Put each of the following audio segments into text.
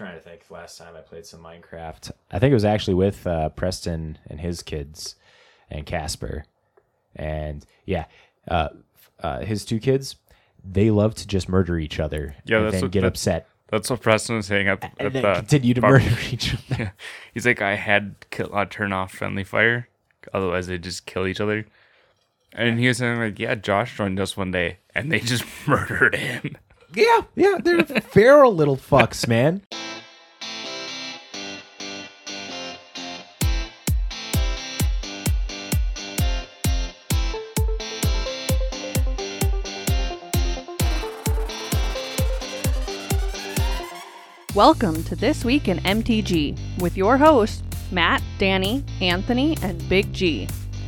trying to think. Last time I played some Minecraft, I think it was actually with Preston and his kids and Casper, and his two kids. They love to just murder each other. Yeah, and then get upset. That's what Preston was saying at And then the continue to murder each other. Yeah. He's like, I had to turn off friendly fire, otherwise they just kill each other. And he was saying like, yeah, Josh joined us one day, and they just murdered him. Yeah, they're feral little fucks, man. Welcome to This Week in MTG with your hosts, Matt, Danny, Anthony, and Big G.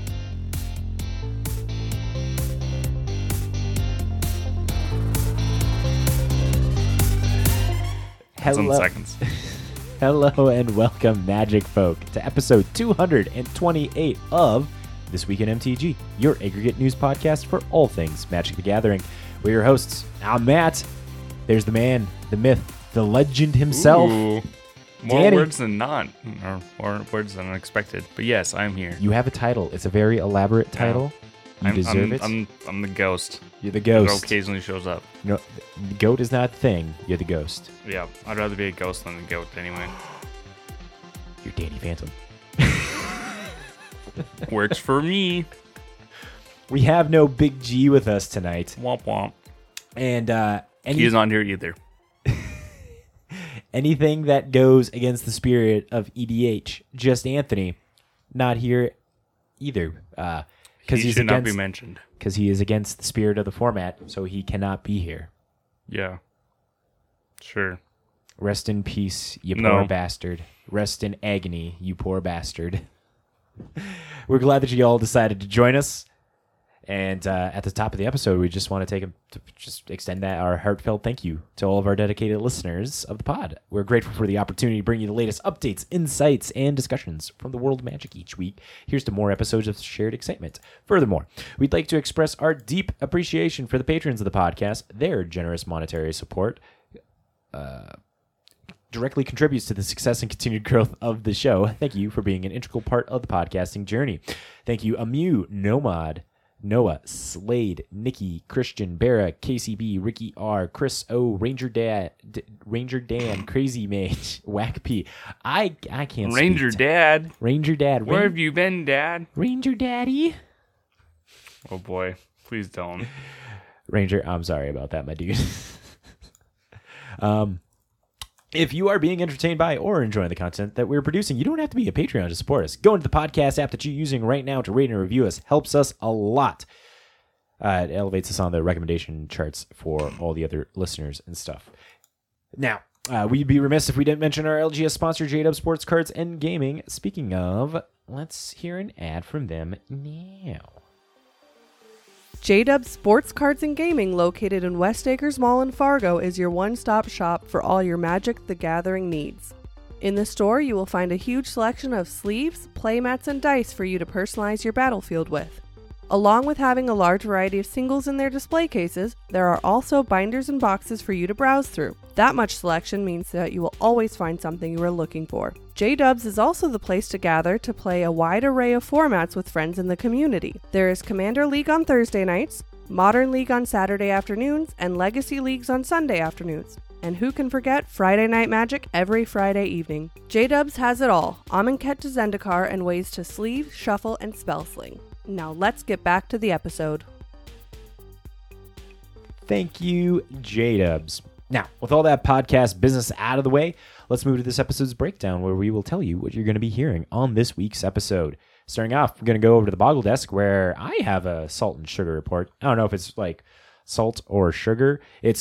Hello. 10 seconds. Hello and welcome, Magic Folk, to episode 228 of This Week in MTG, your aggregate news podcast for all things Magic the Gathering. We're your hosts. I'm Matt. There's the man, the myth, the legend himself. Ooh, more Danny. words than not, or more words than unexpected. But yes, I'm here. You have a title. It's a very elaborate title. You deserve it. I'm the ghost. You're the That ghost. occasionally shows up. No, the goat is not a thing. You're the ghost. Yeah, I'd rather be a ghost than a goat anyway. You're Danny Phantom. Works for me. We have no Big G with us tonight. Womp womp. And He's not here either. anything that goes against the spirit of EDH, just Anthony, not here either. Because He should not be mentioned. Because he is against the spirit of the format, so he cannot be here. Yeah. Sure. Rest in peace, you No. poor bastard. Rest in agony, you poor bastard. We're glad that you all decided to join us. And at the top of the episode, we just want to just extend our heartfelt thank you to all of our dedicated listeners of the pod. We're grateful for the opportunity to bring you the latest updates, insights, and discussions from the world of Magic each week. Here's to more episodes of shared excitement. Furthermore, we'd like to express our deep appreciation for the patrons of the podcast. Their generous monetary support directly contributes to the success and continued growth of the show. Thank you for being an integral part of the podcasting journey. Thank you, Amu, Nomad, Noah, Slade, Nikki, Christian, Barra, KCB, Ricky R, Chris O, Ranger Dan, Crazy Mage, Whack P. I can't Ranger speak. Dad. Ranger Dad. Where have you been, Dad? Ranger Daddy. Oh boy. Please don't. Ranger, I'm sorry about that, my dude. If you are being entertained by or enjoying the content that we're producing, you don't have to be a Patreon to support us. Go into the podcast app that you're using right now to rate and review us. Helps us a lot. It elevates us on the recommendation charts for all the other listeners and stuff. Now, we'd be remiss if we didn't mention our LGS sponsor, J-Dub Sports Cards and Gaming. Speaking of, let's hear an ad from them now. J-Dub Sports Cards and Gaming, located in West Acres Mall in Fargo, is your one-stop shop for all your Magic the Gathering needs. In the store, you will find a huge selection of sleeves, playmats, and dice for you to personalize your battlefield with. Along with having a large variety of singles in their display cases, there are also binders and boxes for you to browse through. That much selection means that you will always find something you are looking for. J-Dubs is also the place to gather to play a wide array of formats with friends in the community. There is Commander League on Thursday nights, Modern League on Saturday afternoons, and Legacy Leagues on Sunday afternoons. And who can forget Friday Night Magic every Friday evening? J-Dubs has it all, Amonkhet to Zendikar, and ways to sleeve, shuffle, and spell sling. Now let's get back to the episode. Thank you, J-Dubs. Now, with all that podcast business out of the way, let's move to this episode's breakdown where we will tell you what you're going to be hearing on this week's episode. Starting off, we're going to go over to the Boggle Desk where I have a salt and sugar report. I don't know if it's like salt or sugar. It's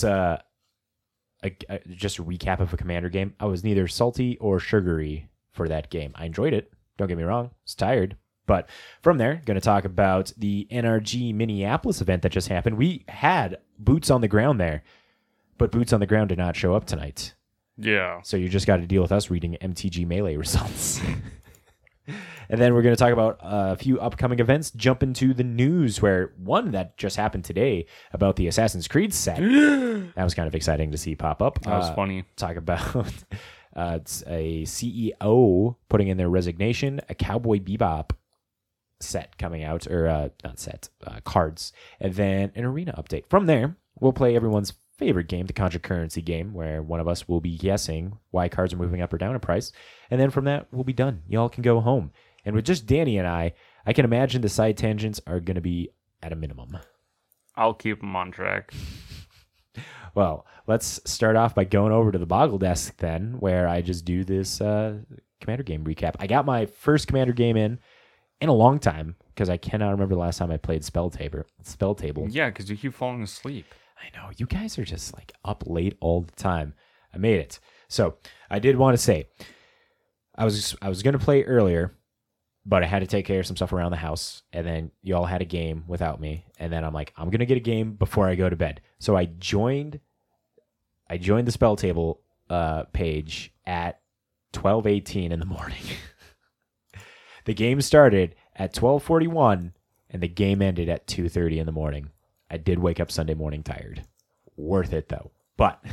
just a recap of a Commander game. I was neither salty or sugary for that game. I enjoyed it. Don't get me wrong. I was tired. But from there, going to talk about the NRG Minneapolis event that just happened. We had boots on the ground there, but boots on the ground did not show up tonight. Yeah. So you just got to deal with us reading MTG Melee results. And then we're going to talk about a few upcoming events, jump into the news where one that just happened today about the Assassin's Creed set. That was kind of exciting to see pop up. That was funny. Talk about It's a CEO putting in their resignation, a Cowboy Bebop set coming out, or not set, cards, and then an arena update. From there, we'll play everyone's favorite game, the Contra Currency game, where one of us will be guessing why cards are moving up or down in price. And then from that, we'll be done. Y'all can go home. And with just Danny and I can imagine the side tangents are going to be at a minimum. I'll keep them on track. Well, let's start off by going over to the Boggle Desk then, where I just do this Commander game recap. I got my first Commander game in a long time, because I cannot remember the last time I played Spell Table. Yeah, because you keep falling asleep. I know. You guys are just like up late all the time. I made it. So I did want to say, I was going to play earlier, but I had to take care of some stuff around the house, and then y'all had a game without me, and then I'm like, I'm gonna get a game before I go to bed. So I joined the Spell Table page at 12:18 in the morning. The game started at 12:41, and the game ended at 2:30 in the morning. I did wake up Sunday morning tired. Worth it though. But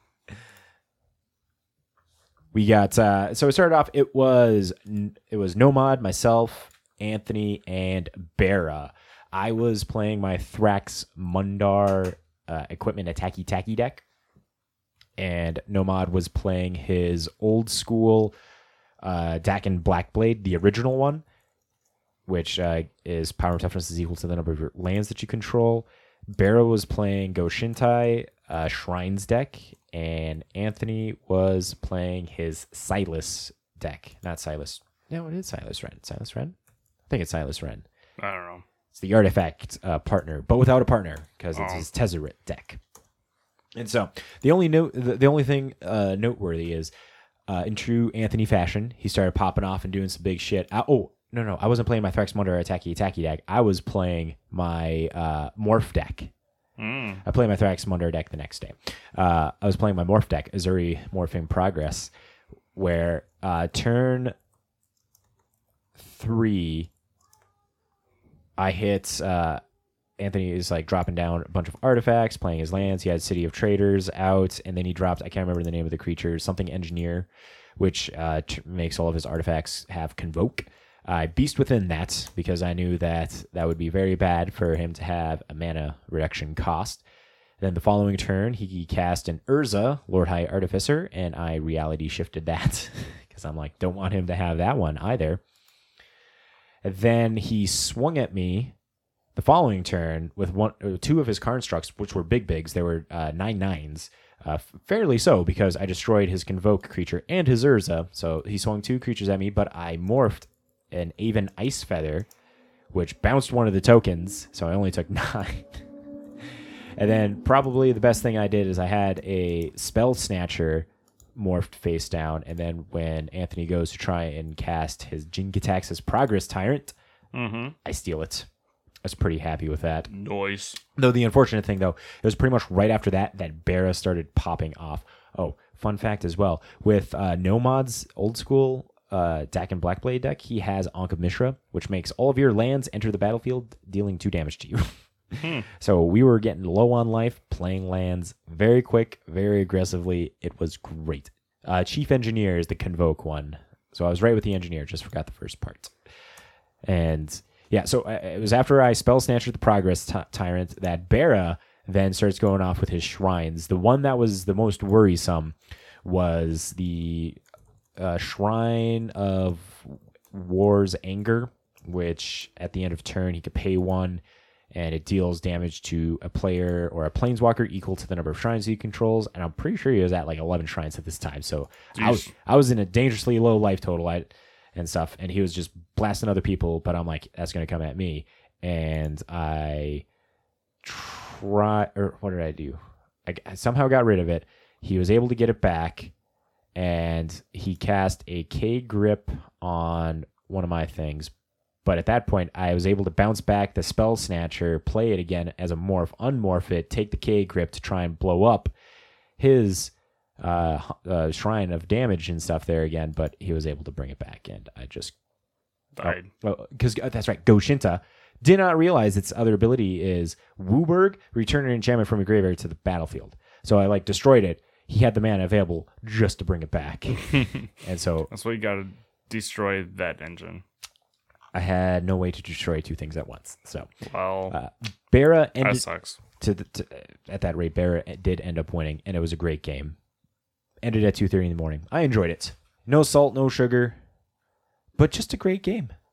we got so it started off. It was Nomad, myself, Anthony, and Bera. I was playing my Thrax Mundar equipment attacky tacky deck, and Nomad was playing his old school Dakin Blackblade, the original one, which is power and toughness is equal to the number of your lands that you control. Bera was playing Go Shintai Shrines deck, and Anthony was playing his Silas deck. Not Silas. No, it is Silas Ren. Silas Ren? I think it's Silas Ren. I don't know. It's the artifact partner, but without a partner, because it's his Tezzeret deck. And so the only thing noteworthy is, in true Anthony fashion, he started popping off and doing some big shit. No, I wasn't playing my Thrax Mundar Attacky deck. I was playing my Morph deck. I played my Thrax Mundar deck the next day. I was playing my Morph deck, Azuri Morph in Progress, where turn 3, I hit... Anthony is like dropping down a bunch of artifacts, playing his lands. He had City of Traders out, and then he dropped, I can't remember the name of the creature, something Engineer, which makes all of his artifacts have Convoke. I Beast Within that, because I knew that would be very bad for him to have a mana reduction cost. Then the following turn, he cast an Urza, Lord High Artificer, and I reality shifted that, because I'm like, don't want him to have that one either. And then he swung at me the following turn with two of his constructs, which were bigs. They were 9/9s. Fairly so, because I destroyed his Convoke creature and his Urza. So he swung 2 creatures at me, but I morphed an Aven Ice Feather, which bounced one of the tokens, so I only took 9. And then probably the best thing I did is I had a Spell Snatcher morphed face down, and then when Anthony goes to try and cast his Jin-Gitaxi's Progress Tyrant, I steal it. I was pretty happy with that. Noise. Though the unfortunate thing, though, it was pretty much right after that Bera started popping off. Oh, fun fact as well. With Nomad's old school Dakin Blackblade deck, he has Ankh of Mishra, which makes all of your lands enter the battlefield, dealing 2 damage to you. So we were getting low on life, playing lands very quick, very aggressively. It was great. Chief Engineer is the Convoke one. So I was right with the Engineer, just forgot the first part. And... yeah, so it was after I Spell Snatched the Progress Tyrant that Bera then starts going off with his Shrines. The one that was the most worrisome was the Shrine of War's Anger, which at the end of turn he could pay 1, and it deals damage to a player or a Planeswalker equal to the number of shrines he controls. And I'm pretty sure he was at like 11 shrines at this time. So I was in a dangerously low life total. And stuff, and he was just blasting other people, but I'm like, that's going to come at me. And I what did I do? I somehow got rid of it. He was able to get it back, and he cast a K-Grip on one of my things. But at that point, I was able to bounce back the Spell Snatcher, play it again as a morph, unmorph it, take the K-Grip to try and blow up his shrine of damage and stuff there again, but he was able to bring it back, and I just died. Because that's right, Go Shinta did not realize its other ability is Wooburg, return an enchantment from your graveyard to the battlefield. So I destroyed it. he had the mana available just to bring it back. And so That's why you gotta destroy that engine. I had no way to destroy two things at once. So Well, Barra that ended sucks. at that rate. Barra did end up winning, and it was a great game. Ended at 2:30 in the morning. I enjoyed it. No salt, no sugar, but just a great game.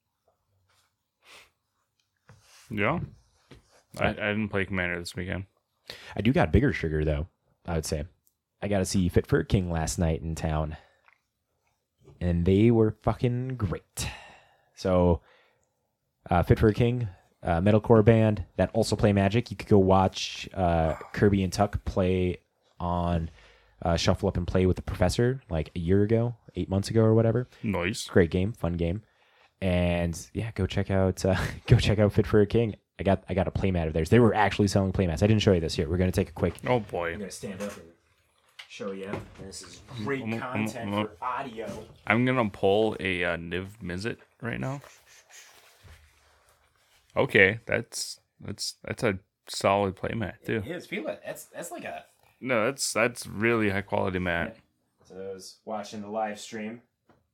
Yeah. I didn't play Commander this weekend. I do got bigger sugar though, I would say. I got to see Fit for a King last night in town, and they were fucking great. So, Fit for a King, metalcore band that also play Magic. You could go watch Kirby and Tuck play on Shuffle Up and Play with the Professor like a year ago, 8 months ago or whatever. Nice. Great game, fun game, and yeah, go check out Fit for a King. I got a playmat of theirs. They were actually selling playmats. I didn't show you this here. We're gonna take a quick. Oh boy. I'm gonna stand up and show you. This is great Mm, content for audio. I'm gonna pull a Niv Mizzet right now. Okay, that's a solid playmat too. It is. Feel it. That's like a. No, that's really high quality mat. So those watching the live stream.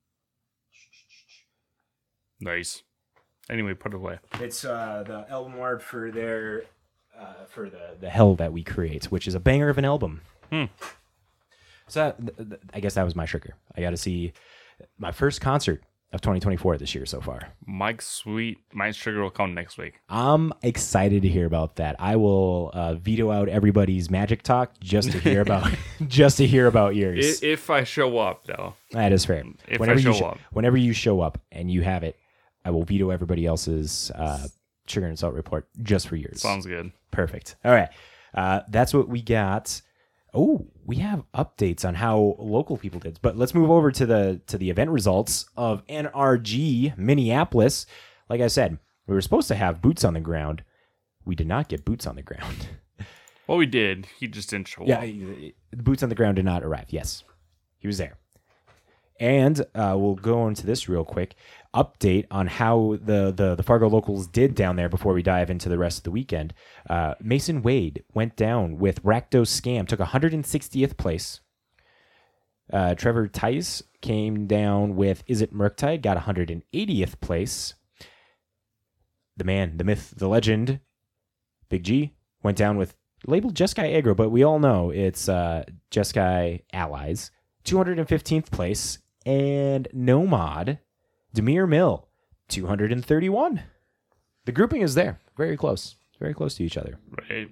Nice. Anyway, put it away. It's the album art for their for the hell that we create, which is a banger of an album. So I guess that was my sugar. I got to see my first concert of 2024 this year so far. My sugar will come next week. I'm excited to hear about that. I will veto out everybody's Magic talk just to hear about yours. If I show up, though. That is fair. If whenever I show you up. Whenever you show up and you have it, I will veto everybody else's sugar and salt report just for yours. Sounds good. Perfect. All right. That's what we got. Oh, we have updates on how local people did. But let's move over to the event results of NRG Minneapolis. Like I said, we were supposed to have boots on the ground. We did not get boots on the ground. Well, we did. He just didn't show Yeah, up. the boots on the ground did not arrive. Yes, he was there. And we'll go into this real quick. Update on how the Fargo locals did down there before we dive into the rest of the weekend. Mason Wade went down with Rakdos Scam, took 160th place. Trevor Tice came down with Is It Murktide, got 180th place. The man, the myth, the legend, Big G, went down with labeled Jeskai Aggro, but we all know it's Jeskai Allies, 215th place. And Nomad, Demir Mill, 231. The grouping is there. Very close to each other. Right.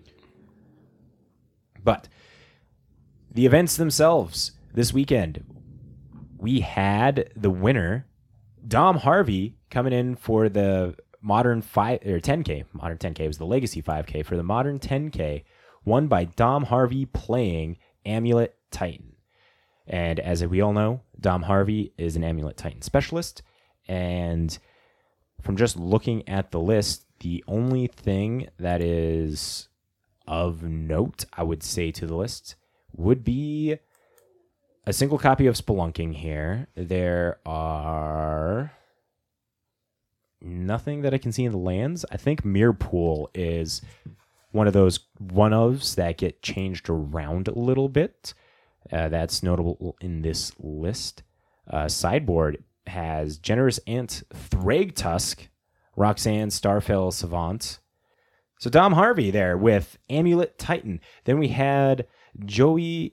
But the events themselves this weekend, we had the winner, Dom Harvey, coming in for the Modern 10K. Modern 10K was the Legacy 5K. For the Modern 10K, won by Dom Harvey playing Amulet Titan. And as we all know, Dom Harvey is an Amulet Titan specialist. And from just looking at the list, the only thing that is of note, I would say, to the list would be a single copy of Spelunking here. There are nothing that I can see in the lands. I think Mirpool is one of those one-ofs that get changed around a little bit. That's notable in this list. Sideboard has Generous Ant, Thragtusk, Roxanne, Starfell, Savant. So Dom Harvey there with Amulet Titan. Then we had Joey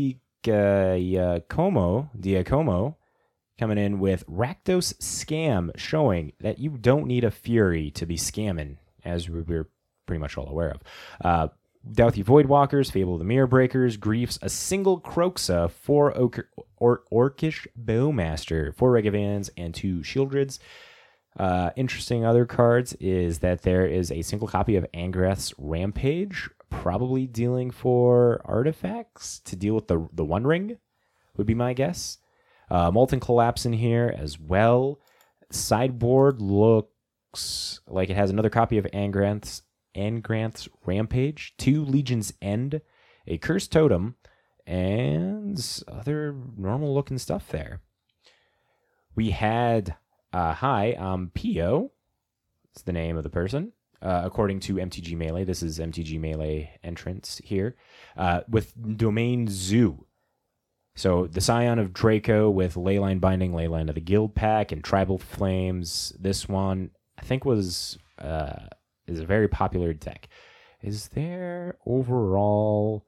Diacomo coming in with Rakdos Scam, showing that you don't need a Fury to be scamming, as we're pretty much all aware of. Douthie Voidwalkers, Fable of the Mirror Breakers, Griefs, a single Kroxa, 4 Orcish Bowmaster, 4 Regavans, and 2 Shieldrids. Interesting other cards is that there is a single copy of Angrath's Rampage, probably dealing for artifacts to deal with the One Ring, would be my guess. Molten Collapse in here as well. Sideboard looks like it has another copy of Angrath's Rampage, 2 Legion's End, a Cursed Totem, and other normal looking stuff there. We had hi, I'm Pio. It's the name of the person. according to MTG Melee. This is MTG Melee entrance here, with Domain Zoo. So the Scion of Draco with Leyline Binding, Leyline of the Guild Pack, and Tribal Flames. This one, I think, is a very popular deck. Is there overall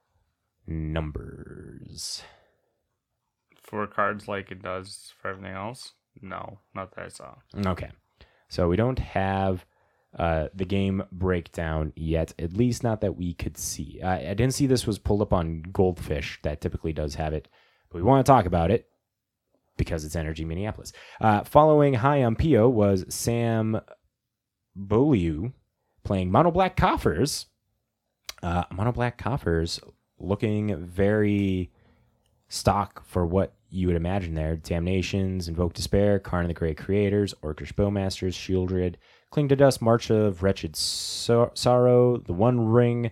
numbers? For cards like it does for everything else? No, not that I saw. Okay. So we don't have the game breakdown yet, at least not that we could see. I didn't see this was pulled up on Goldfish. That typically does have it. But we want to talk about it because it's Energy Minneapolis. Following high on Pio was Sam Beaulieu playing Mono Black Coffers. Mono Black Coffers looking very stock for what you would imagine there. Damnations, Invoke Despair, Karn and the Great Creators, Orcish Bowmasters, Shieldred, Cling to Dust, March of Wretched Sorrow, The One Ring,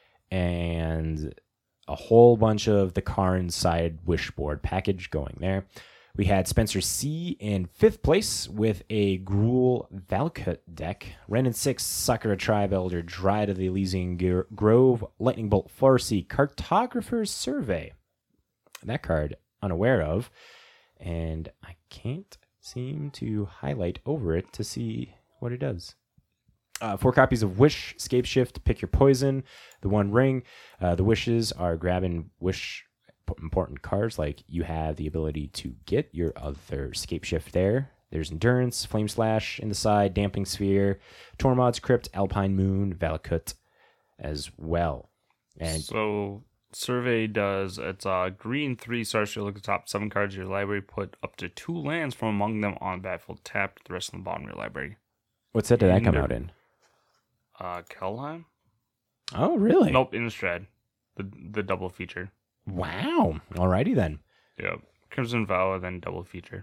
and a whole bunch of the Karn side Wishboard package going there. We had Spencer C in 5th place with a Gruul Valkut deck. Ren 6, Sakura Tribe Elder, Dryad of the Elysian Grove, Lightning Bolt Farsi, Cartographer's Survey. That card, unaware of, and I can't seem to highlight over it to see what it does. 4 copies of Wish, Scape Shift, Pick Your Poison, The One Ring. The wishes are grabbing Wish important cards, like you have the ability to get your other Scape Shift there. There's Endurance, Flame Slash in the side, Damping Sphere, Tormod's Crypt, Alpine Moon, Valakut as well. And so Survey does, it's green 3 starts you look at the top 7 cards of your library, put up to 2 lands from among them on battlefield tapped, the rest on the bottom of your library. what set did that come out in? Kelheim? Oh, really? Nope, Innistrad. The double feature. Wow. Alrighty then. Yep. Crimson Vow, then double feature.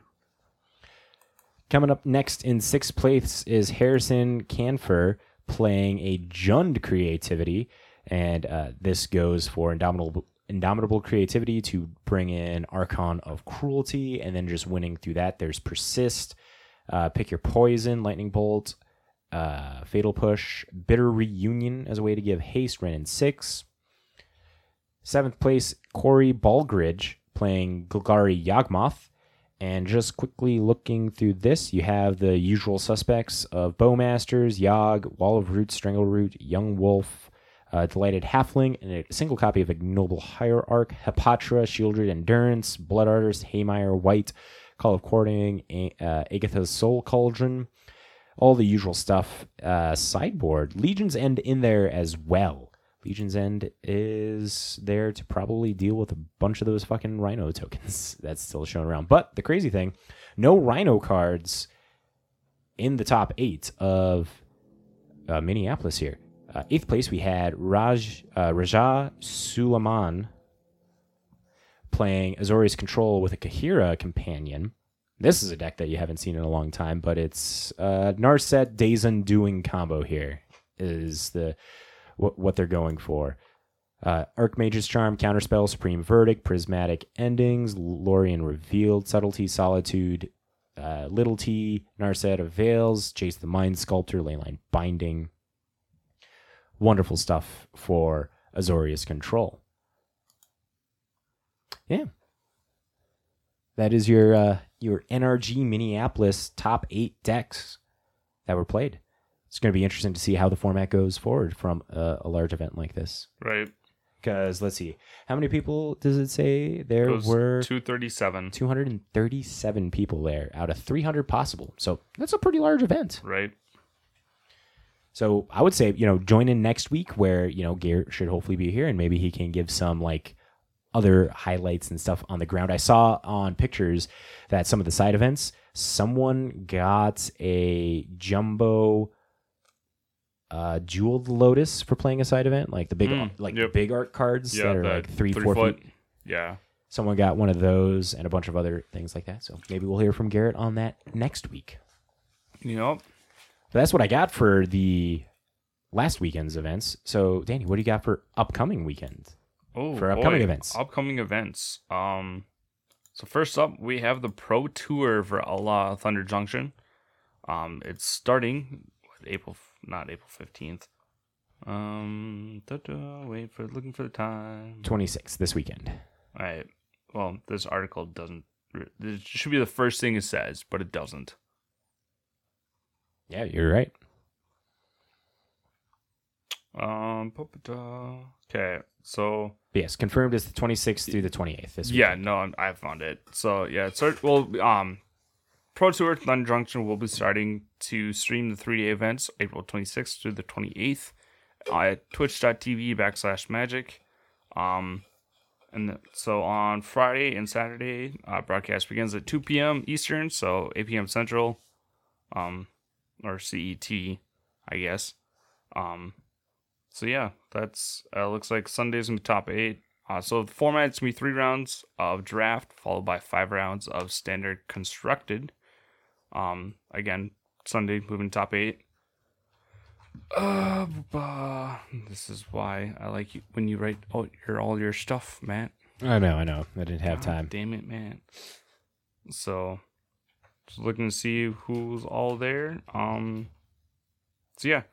Coming up next in 6th place is Harrison Canfer playing a Jund Creativity, and this goes for Indomitable Creativity to bring in Archon of Cruelty, and then just winning through that. There's Persist, Pick Your Poison, Lightning Bolt, Fatal Push, Bitter Reunion as a way to give haste, Ren 6. 7th place, Corey Balgridge playing Golgari Yawgmoth. And just quickly looking through this, you have the usual suspects of Bowmasters, Yogg, Wall of Roots, Strangleroot, Young Wolf, Delighted Halfling, and a single copy of Ignoble Hierarch, Hepatra, Shieldred Endurance, Blood Artist, Haymire White, Call of Courting, Agatha's Soul Cauldron, all the usual stuff. Sideboard, Legion's End in there as well. Legion's End is there to probably deal with a bunch of those fucking Rhino tokens that's still showing around. But the crazy thing, no Rhino cards in the top 8 of Minneapolis here. 8th place, we had Raja Suleiman playing Azorius Control with a Kahira companion. This is a deck that you haven't seen in a long time, but it's Narset Days Undoing combo here is the what they're going for. Archmage's Charm, Counterspell, Supreme Verdict, Prismatic Endings, Lorien Revealed, Subtlety, Solitude, Little T, Narset of Veils, Chase the Mind Sculptor, Leyline Binding. Wonderful stuff for Azorius Control. Yeah. That is your NRG Minneapolis top 8 decks that were played. It's going to be interesting to see how the format goes forward from a large event like this. Right. Because, let's see, how many people does it say there were? 237. 237 people there out of 300 possible. So that's a pretty large event. Right. So I would say, join in next week where, Garrett should hopefully be here and maybe he can give some other highlights and stuff on the ground. I saw on pictures that some of the side events, someone got a jumbo Jeweled Lotus for playing a side event, like the big the big art cards that are 3-4 feet. Yeah. Someone got one of those and a bunch of other things like that. So maybe we'll hear from Garrett on that next week. Yep. But that's what I got for the last weekend's events. So Danny, what do you got for upcoming weekend? For upcoming events. Upcoming events. So first up, we have the Pro Tour for Allah Thunder Junction. It's starting April not April 15th. Wait for looking for the time. 26th this weekend. All right. Well, this article doesn't. It should be the first thing it says, but it doesn't. Yeah, you're right. Okay, so But yes, confirmed is the 26th through the 28th this weekend. yeah, no, I found it. So yeah, Pro Tour Thunder Junction will be starting to stream the 3-day events April 26th through the 28th at twitch.tv/magic. So on Friday and Saturday, broadcast begins at 2 p.m. Eastern, so 8 p.m. Central, or CET, I guess. So yeah, that's looks like Sunday's gonna be top 8. So the format's gonna be 3 rounds of draft, followed by 5 rounds of standard constructed. Again, Sunday moving top 8. This is why I like you when you write all your stuff, Matt. I know. I didn't have time. Damn it, man. So, just looking to see who's all there. So yeah.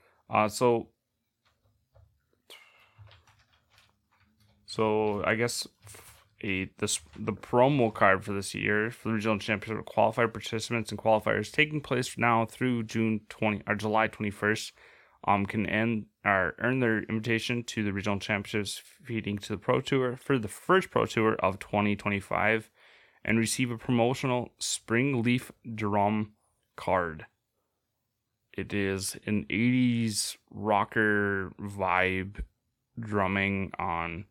So I guess the promo card for this year for the regional championship qualifier participants and qualifiers taking place now through July 21st. Can earn their invitation to the regional championships feeding to the Pro Tour for the first Pro Tour of 2025 and receive a promotional Spring Leaf drum card. It is an 80s rocker vibe drumming on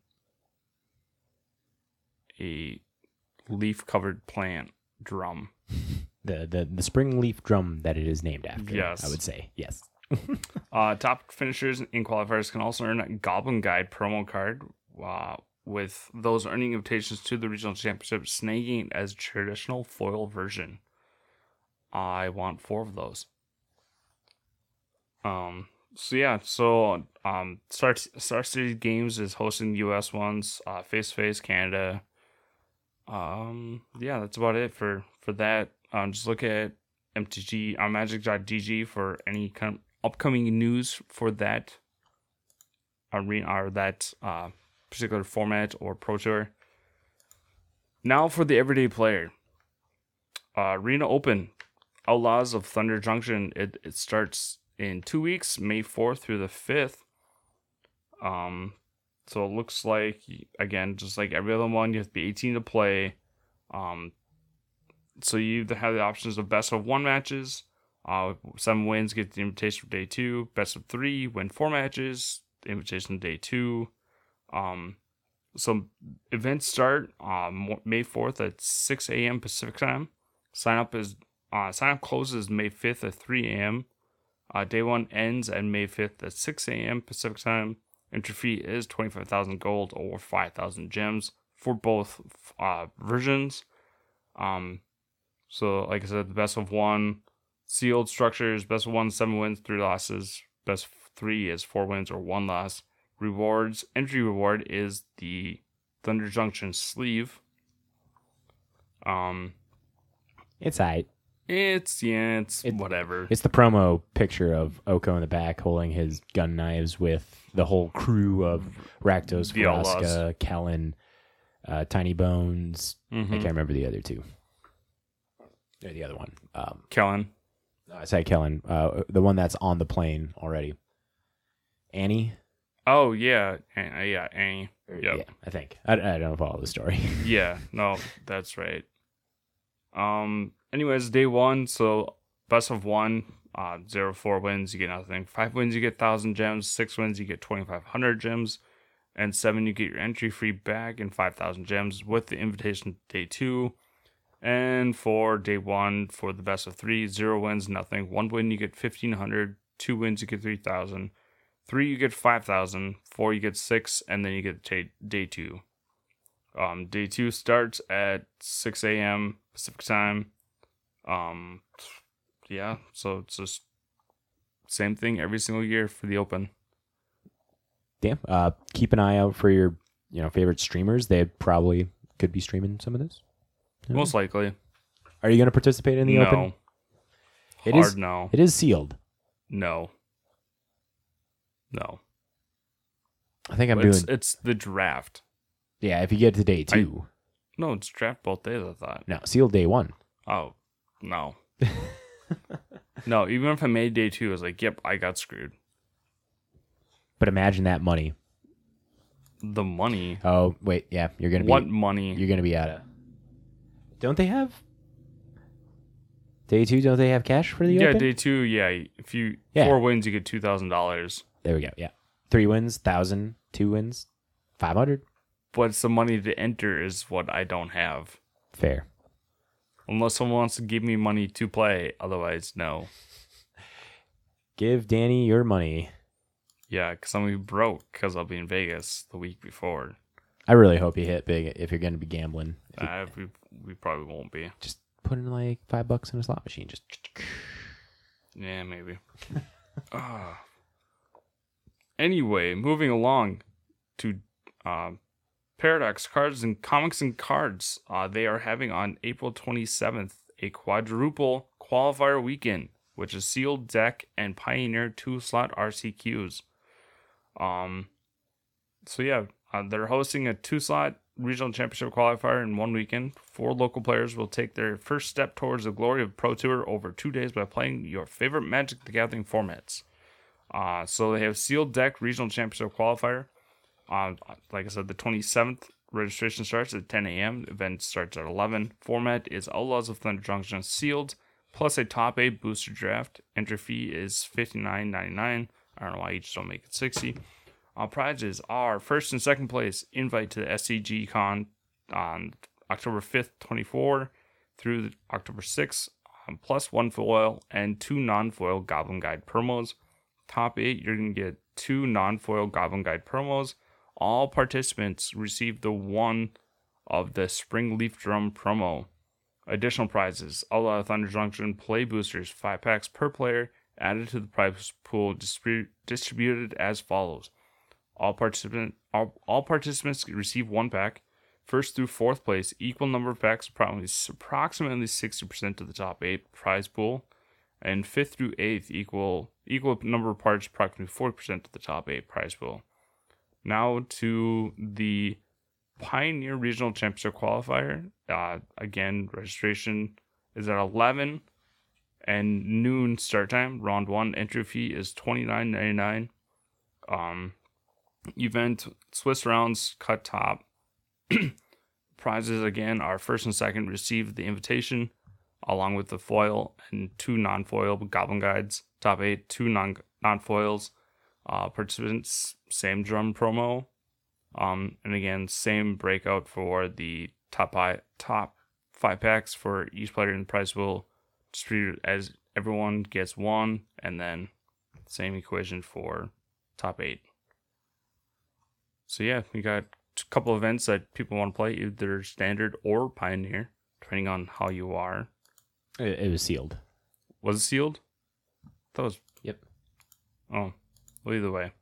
a leaf-covered plant drum. The spring leaf drum that it is named after. Yes. I would say. Yes. Top finishers in qualifiers can also earn a Goblin Guide promo card, with those earning invitations to the regional championship snagging it as a traditional foil version. I want 4 of those. Star City Games is hosting the US ones, Face to Face Canada. That's about it for that. Just look at MTG magic.gg for any kind of upcoming news for that arena or that particular format or Pro Tour. Now for the everyday player. Arena Open, Outlaws of Thunder Junction. It starts in 2 weeks, May 4th through the 5th. So it looks like, again, just like every other one, you have to be 18 to play. So you either have the options of best of 1 matches. 7 wins get the invitation for day 2. Best of 3 win 4 matches. The invitation day 2. So events start May 4th at 6 a.m. Pacific time. Sign up closes May 5th at 3 a.m. Day 1 ends at May 5th at 6 a.m. Pacific time. Entry fee is 25,000 gold or 5,000 gems for both versions. So like I said, the best of 1 sealed structures, best of 1 7 wins 3 losses, best of 3 is 4 wins or 1 loss. Rewards, entry reward is the Thunder Junction sleeve. It's aight. It's whatever. It's the promo picture of Oko in the back holding his gun knives with the whole crew of Rakdos, The Outlaws. Vraska, Kellen, Tiny Bones. I can't remember the other 2. Or the other one. Kellen. I say Kellen. The one that's on the plane already. Annie? Oh, yeah. Annie. Yep. Yeah, I think. I don't follow the story. Yeah, no, that's right. Anyways, day 1, so best of 1, 0-4 wins, you get nothing. 5 wins, you get 1,000 gems. 6 wins, you get 2,500 gems. And 7, you get your entry free bag and 5,000 gems with the invitation day 2. And for day 1, for the best of 3, 0 wins, nothing. 1 win, you get 1,500. 2 wins, you get 3,000. 3, you get 5,000. 4, you get 6, and then you get day 2. Day 2 starts at 6 a.m. Pacific time. So it's just same thing every single year for the Open. Damn. Keep an eye out for your favorite streamers. They probably could be streaming some of this. Most likely. Are you going to participate in the Open? No. No. It is sealed. No. No. I think I'm It's doing. it's the draft. Yeah, if you get to day 2. No, it's draft both days, I thought. No, sealed day 1. Oh, no. No, even if I made day 2, I was like, yep, I got screwed. But imagine that money. The money. Oh wait, yeah, you're gonna be. What money? You're gonna be out of. Don't they have day 2? Don't they have cash for the Yeah, open? day 2, yeah. If you 4 wins, you get $2,000. There we go. Yeah, 3 wins, 1,000. 2 wins, 500. But it's the money to enter is what I don't have. Fair. Unless someone wants to give me money to play. Otherwise, no. Give Danny your money. Yeah, because I'm going to be broke because I'll be in Vegas the week before. I really hope you hit big if you're gonna be gambling. We probably won't be. Just put in like $5 in a slot machine. Just. Yeah, maybe. Anyway, moving along to Paradox Cards and Comics and Cards. They are having on April 27th a quadruple qualifier weekend, which is sealed deck and Pioneer 2-slot RCQs. So yeah, they're hosting a 2-slot regional championship qualifier in one weekend. 4 local players will take their first step towards the glory of Pro Tour over 2 days by playing your favorite Magic the Gathering formats. So they have sealed deck regional championship qualifier. Like I said, the 27th registration starts at 10 a.m. The event starts at 11. Format is Outlaws of Thunder Junction sealed, plus a top 8 booster draft. Entry fee is $59.99. I don't know why you just don't make it $60. Prizes are first and second place invite to the SCG Con on October 5th, 24 through October 6th, plus 1 foil and 2 non-foil Goblin Guide promos. Top 8, you're going to get 2 non-foil Goblin Guide promos. All participants receive the one of the Spring Leaf Drum promo. Additional prizes, Outlaw of Thunder Junction play boosters, 5 packs per player, added to the prize pool, distributed as follows. All participants receive 1 pack. First through 4th place, equal number of packs, approximately 60% of the top 8 prize pool. And 5th through 8th, equal number of parts, approximately 40% of the top 8 prize pool. Now to the Pioneer Regional Championship Qualifier. Again, registration is at 11 and noon start time. Round 1 entry fee is $29.99. Event Swiss rounds cut top. Prizes again are first and second receive the invitation along with the foil and 2 non-foil Goblin Guides. Top 8, 2 non-foils. Participants, same drum promo. And again, same breakout for the top 5 packs for each player in the prize pool. Distributed as everyone gets 1, and then same equation for top 8. So yeah, we got a couple events that people want to play, either standard or Pioneer, depending on how you are. It was sealed. Was it sealed? That was. Yep. Oh, well, either way.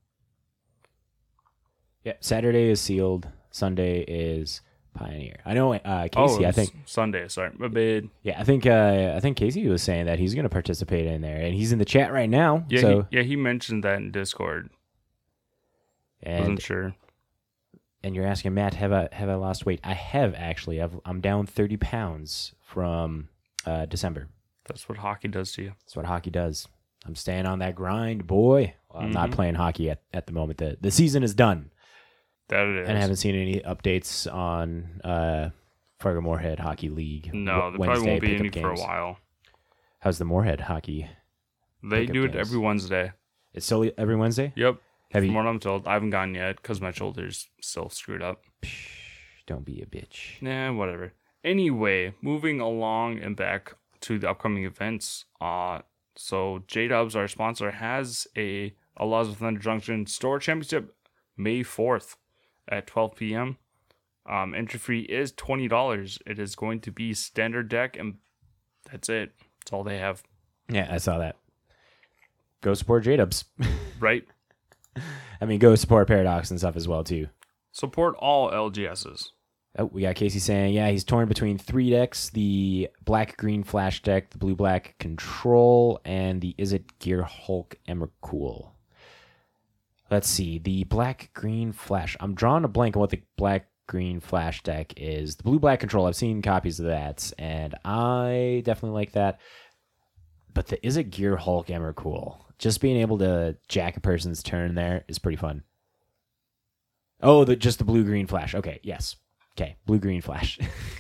Yeah, Saturday is sealed. Sunday is Pioneer. I know Casey. I think Sunday. Sorry, my bad. Yeah, I think Casey was saying that he's going to participate in there, and he's in the chat right now. Yeah, so, he mentioned that in Discord. Wasn't sure. And you're asking, Matt, have I lost weight? I have actually. I'm down 30 pounds from December. That's what hockey does to you. That's what hockey does. I'm staying on that grind, boy. Well, I'm not playing hockey at the moment. The season is done. That it is. And I haven't seen any updates on Fargo Moorhead Hockey League. No, there probably won't be any for a while. How's the Moorhead Hockey? They do it every Wednesday. It's still every Wednesday? Yep. Have From you? what I'm told, I haven't gone yet because my shoulder's still screwed up. Don't be a bitch. Nah, whatever. Anyway, moving along and back to the upcoming events. So J-Dubs, our sponsor, has a Outlaws of Thunder Junction Store Championship May 4th at 12 p.m. Entry fee is $20. It is going to be standard deck, and that's it. That's all they have. Yeah, I saw that. Go support J-Dubs. Right? I mean, go support Paradox and stuff as well, too. Support all LGSs. Oh, we got Casey saying, yeah, he's torn between 3 decks, the black-green Flash deck, the blue-black Control, and the Is It Gear Hulk Emrakul. Let's see. The black-green flash. I'm drawing a blank on what the black-green flash deck is. The blue-black control, I've seen copies of that, and I definitely like that. But the Is It Gear Hulk Emmer cool. Just being able to jack a person's turn there is pretty fun. Oh, just the blue-green flash. Okay, yes. Okay, blue-green flash.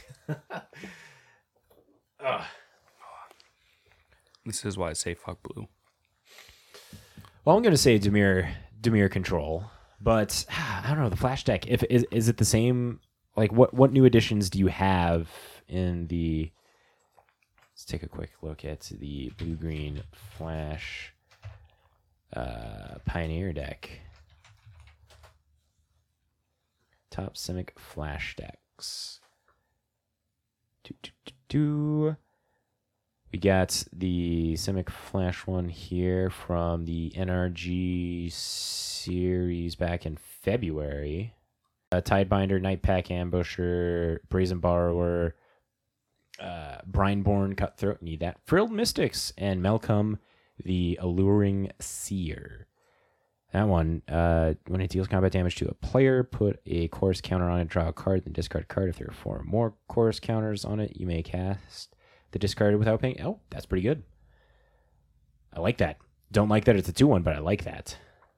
This is why I say fuck blue. Well, I'm going to say Dimir control, but I don't know, the flash deck, is it the same? Like, what new additions do you have in the... Let's take a quick look at the blue-green flash Pioneer deck. Top Simic flash decks. We got the Simic Flash one here from the NRG series back in February. Tidebinder, Nightpack Ambusher, Brazen Borrower, Brineborn Cutthroat, need that. Frilled Mystics, and Malcolm, the Alluring Seer. That one, when it deals combat damage to a player, put a chorus counter on it, draw a card, then discard a card. If there are 4 or more chorus counters on it, you may cast the discarded without paying. Oh, that's pretty good. I like that. Don't like that it's a 2-1, but I like that.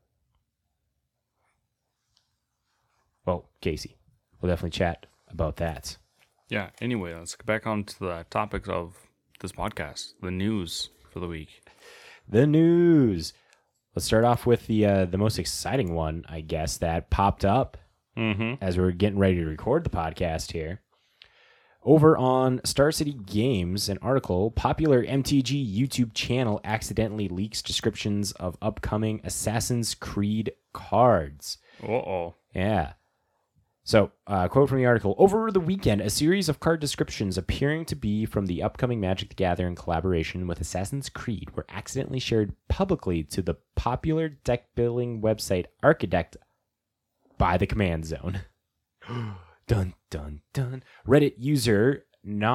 Well, Casey, we'll definitely chat about that. Yeah, anyway, let's get back on to the topics of this podcast, the news for the week. The news. Let's start off with the most exciting one, I guess, that popped up as we were getting ready to record the podcast here. Over on Star City Games, an article, popular MTG YouTube channel accidentally leaks descriptions of upcoming Assassin's Creed cards. Uh-oh. Yeah. So, quote from the article, over the weekend, a series of card descriptions appearing to be from the upcoming Magic the Gathering collaboration with Assassin's Creed were accidentally shared publicly to the popular deck building website Archidekt by the Command Zone. Dun, dun, dun. Reddit user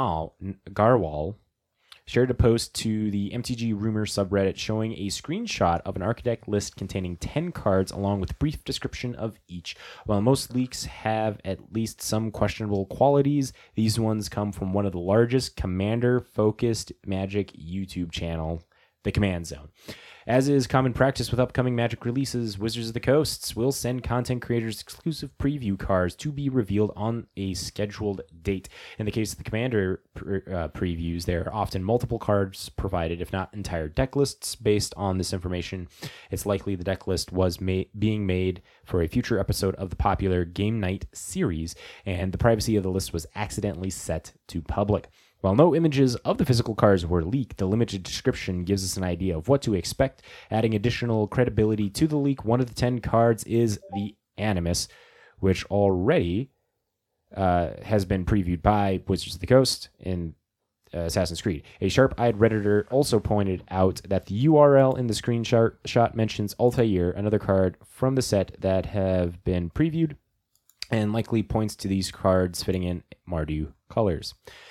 Garwal shared a post to the MTG Rumor subreddit showing a screenshot of an Archidekt list containing 10 cards along with a brief description of each. While most leaks have at least some questionable qualities, these ones come from one of the largest commander-focused Magic YouTube channel, the Command Zone. As is common practice with upcoming Magic releases, Wizards of the Coasts will send content creators exclusive preview cards to be revealed on a scheduled date. In the case of the Commander previews, there are often multiple cards provided, if not entire deck lists. Based on this information, it's likely the deck list was being made for a future episode of the popular Game Night series, and the privacy of the list was accidentally set to public. While no images of the physical cards were leaked, the limited description gives us an idea of what to expect. Adding additional credibility to the leak, one of the 10 cards is the Animus, which already has been previewed by Wizards of the Coast in Assassin's Creed. A sharp-eyed Redditor also pointed out that the URL in the screenshot mentions Altair, another card from the set that have been previewed, and likely points to these cards fitting in Mardu colors.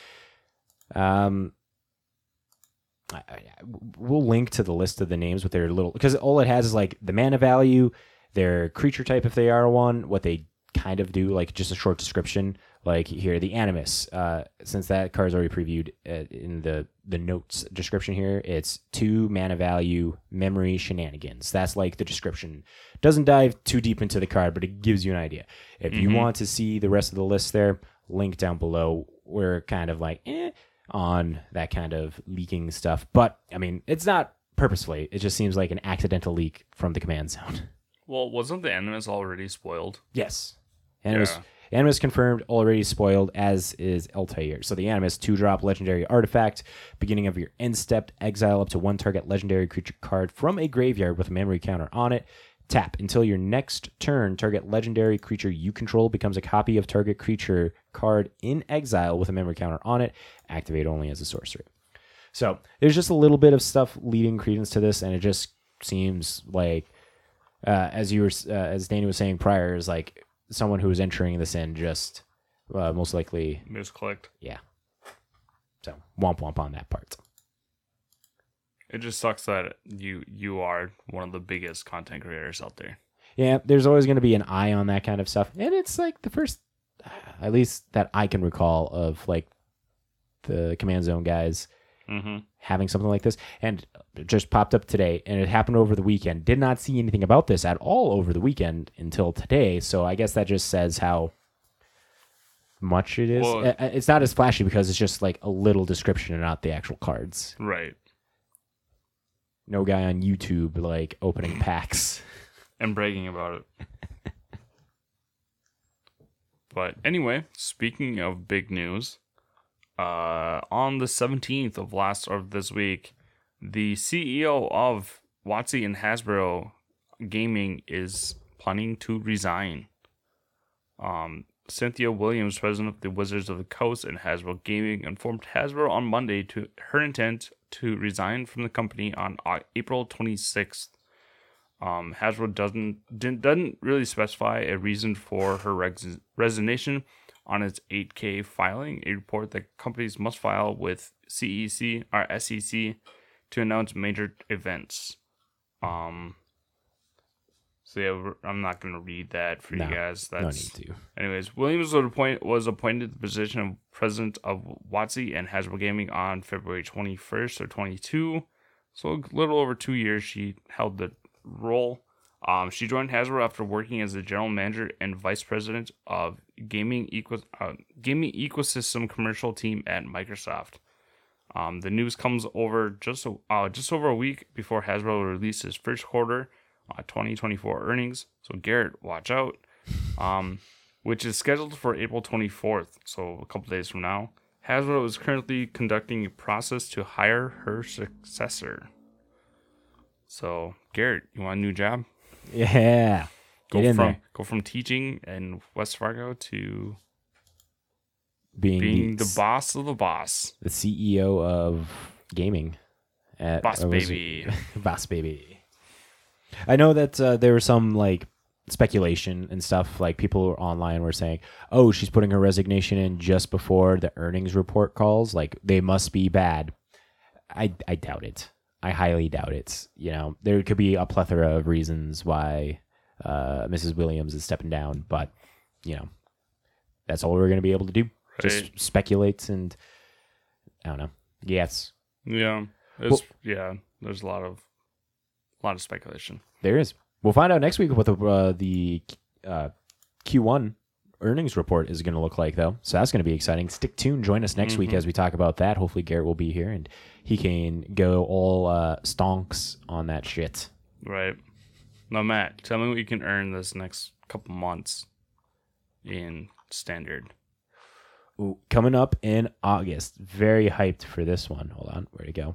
We'll link to the list of the names with their little, because all it has is like the mana value, their creature type if they are one, what they kind of do, like just a short description. Like here, the Animus, since that card's already previewed in the notes description here, it's 2 mana value, memory, shenanigans. That's like the description. Doesn't dive too deep into the card, but it gives you an idea. If you want to see the rest of the list there, link down below. We're kind of like, on that kind of leaking stuff. But, I mean, it's not purposefully. It just seems like an accidental leak from the Command Zone. Well, wasn't the Animus already spoiled? Yes. Animus confirmed, already spoiled, as is Altair. So the Animus, 2-drop legendary artifact. Beginning of your end step, exile up to 1 target legendary creature card from a graveyard with a memory counter on it. Tap. Until your next turn, target legendary creature you control becomes a copy of target creature card in exile with a memory counter on it. Activate only as a sorcery. So there's just a little bit of stuff leading credence to this, and it just seems like, as Danny was saying prior, is like someone who is entering this in just most likely misclicked. Yeah. So womp womp on that part. It just sucks that you are one of the biggest content creators out there. Yeah, there's always going to be an eye on that kind of stuff. And it's like the first, at least that I can recall, of like the Command Zone guys having something like this. And it just popped up today, and it happened over the weekend. Did not see anything about this at all over the weekend until today. So I guess that just says how much it is. Well, it's not as flashy because it's just like a little description and not the actual cards. Right. No guy on YouTube like opening packs. And bragging about it. But anyway, speaking of big news, on the 17th of this week, the CEO of WotC and Hasbro Gaming is planning to resign. Cynthia Williams, president of the Wizards of the Coast and Hasbro Gaming, informed Hasbro on Monday to her intent to resign from the company on April 26th. Hasbro doesn't really specify a reason for her resignation on its 8K filing, a report that companies must file with SEC to announce major events. So yeah, I'm not going to read that for you guys. No need to. Anyways, Williams was appointed to the position of president of WotC and Hasbro Gaming on February 21st or 22. So a little over 2 years she held the role. She joined Hasbro after working as the general manager and vice president of gaming ecosystem commercial team at Microsoft. The news comes over just over a week before Hasbro released its first quarter 2024 earnings. So Garrett, watch out. Which is scheduled for April 24th, so a couple days from now. Hasbro is currently conducting a process to hire her successor. So, Garrett, you want a new job? Yeah. Go from teaching in West Fargo to being the boss of the boss. The CEO of gaming. Boss Baby. Boss Baby. I know that there was some like speculation and stuff, like people online were saying, oh, she's putting her resignation in just before the earnings report calls. Like, they must be bad. I doubt it. I highly doubt it. You know, there could be a plethora of reasons why Mrs. Williams is stepping down, but, you know, that's all we're going to be able to do. Right. Just speculate and, I don't know. Yes. Yeah. There's a lot of speculation. There is. We'll find out next week what the Q1 earnings report is going to look like, though. So that's going to be exciting. Stick tuned. Join us next week as we talk about that. Hopefully Garrett will be here and he can go all stonks on that shit. Right. Now, Matt, tell me what you can earn this next couple months in Standard. Ooh, coming up in August. Very hyped for this one. Hold on. Where'd it go?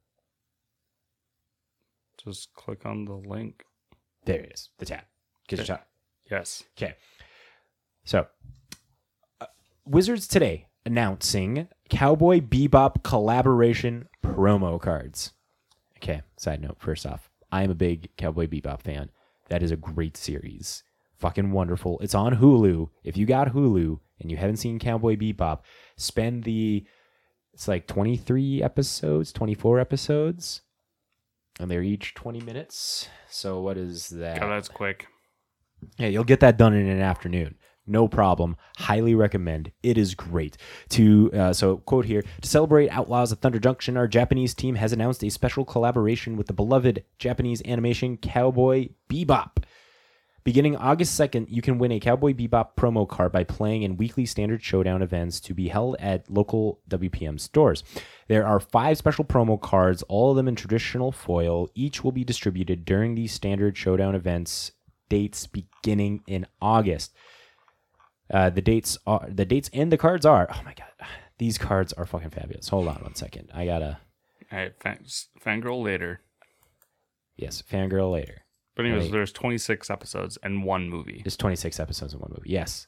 Just click on the link. There it is. The tab. Get your shot. Yes. Okay. So, Wizards today announcing Cowboy Bebop collaboration promo cards. Okay, side note, first off, I am a big Cowboy Bebop fan. That is a great series. Fucking wonderful. It's on Hulu. If you got Hulu and you haven't seen Cowboy Bebop, spend it's like 23 episodes, 24 episodes, and they're each 20 minutes. So what is that? Oh, that's quick. Yeah, you'll get that done in an afternoon. No problem. Highly recommend. It is great. So quote here, to celebrate Outlaws of Thunder Junction, our Japanese team has announced a special collaboration with the beloved Japanese animation Cowboy Bebop. Beginning August 2nd, you can win a Cowboy Bebop promo card by playing in weekly Standard Showdown events to be held at local WPM stores. There are 5 special promo cards, all of them in traditional foil. Each will be distributed during these Standard Showdown events, dates beginning in August. The dates and the cards are, oh my god, these cards are fucking fabulous. Hold on one second. I gotta. All right, fangirl later. Yes, fangirl later. But anyways, there's 26 episodes and 1 movie. There's 26 episodes and 1 movie. Yes.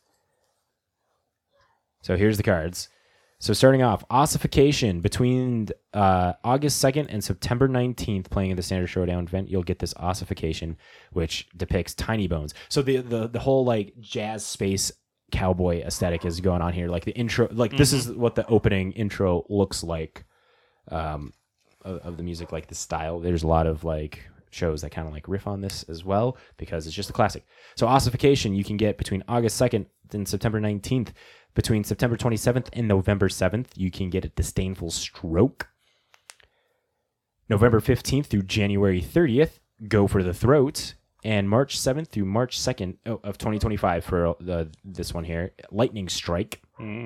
So here's the cards. So starting off, Ossification between August 2nd and September 19th, playing in the Standard Showdown event, you'll get this Ossification, which depicts Tiny Bones. So the whole like jazz space cowboy aesthetic is going on here. Like the intro, like this is what the opening intro looks like of the music, like the style. There's a lot of like shows that kind of like riff on this as well, because it's just a classic. So Ossification you can get between August 2nd and September 19th. Between September 27th and November 7th, you can get a Disdainful Stroke. November 15th through January 30th, Go for the Throat. And March 7th through March 2nd of 2025 for this one here, Lightning Strike.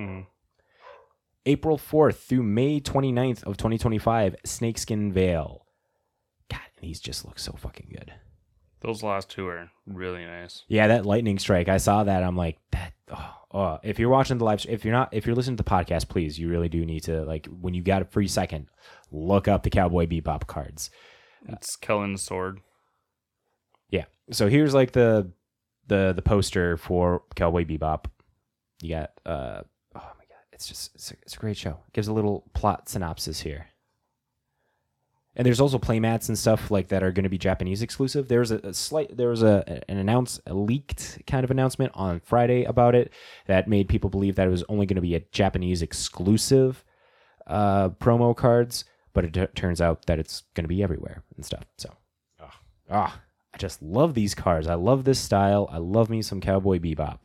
April 4th through May 29th of 2025, Snakeskin Veil. God, these just look so fucking good. Those last two are really nice. Yeah, that Lightning Strike, I saw that. I'm like, that. Oh. If you're watching the live, if you're listening to the podcast, please, you really do need to, like, when you got a free second, look up the Cowboy Bebop cards. It's Kellen's sword. Yeah. So here's like the poster for Cowboy Bebop. You got oh my god, it's a great show. It gives a little plot synopsis here. And there's also playmats and stuff like that are going to be Japanese exclusive. There was a leaked kind of announcement on Friday about it that made people believe that it was only going to be a Japanese exclusive promo cards, but it turns out that it's going to be everywhere and stuff. So, I just love these cards. I love this style. I love me some Cowboy Bebop.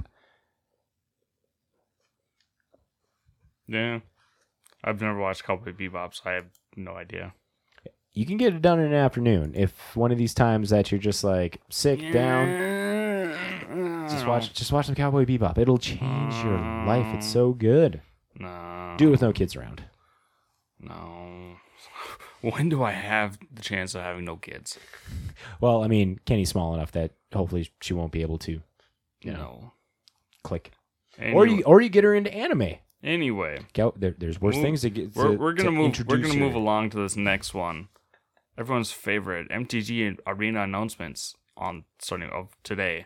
Yeah, I've never watched Cowboy Bebop, so I have no idea. You can get it done in an afternoon. If one of these times that you're just like sick down, just watch some Cowboy Bebop. It'll change your life. It's so good. No. Do it with no kids around. No. When do I have the chance of having no kids? Well, I mean, Kenny's small enough that hopefully she won't be able to, click. Anyway. Or you get her into anime. Anyway, there's worse things to get. We're gonna move. We're gonna move her. along to this next one. Everyone's favorite MTG Arena announcements on starting of today.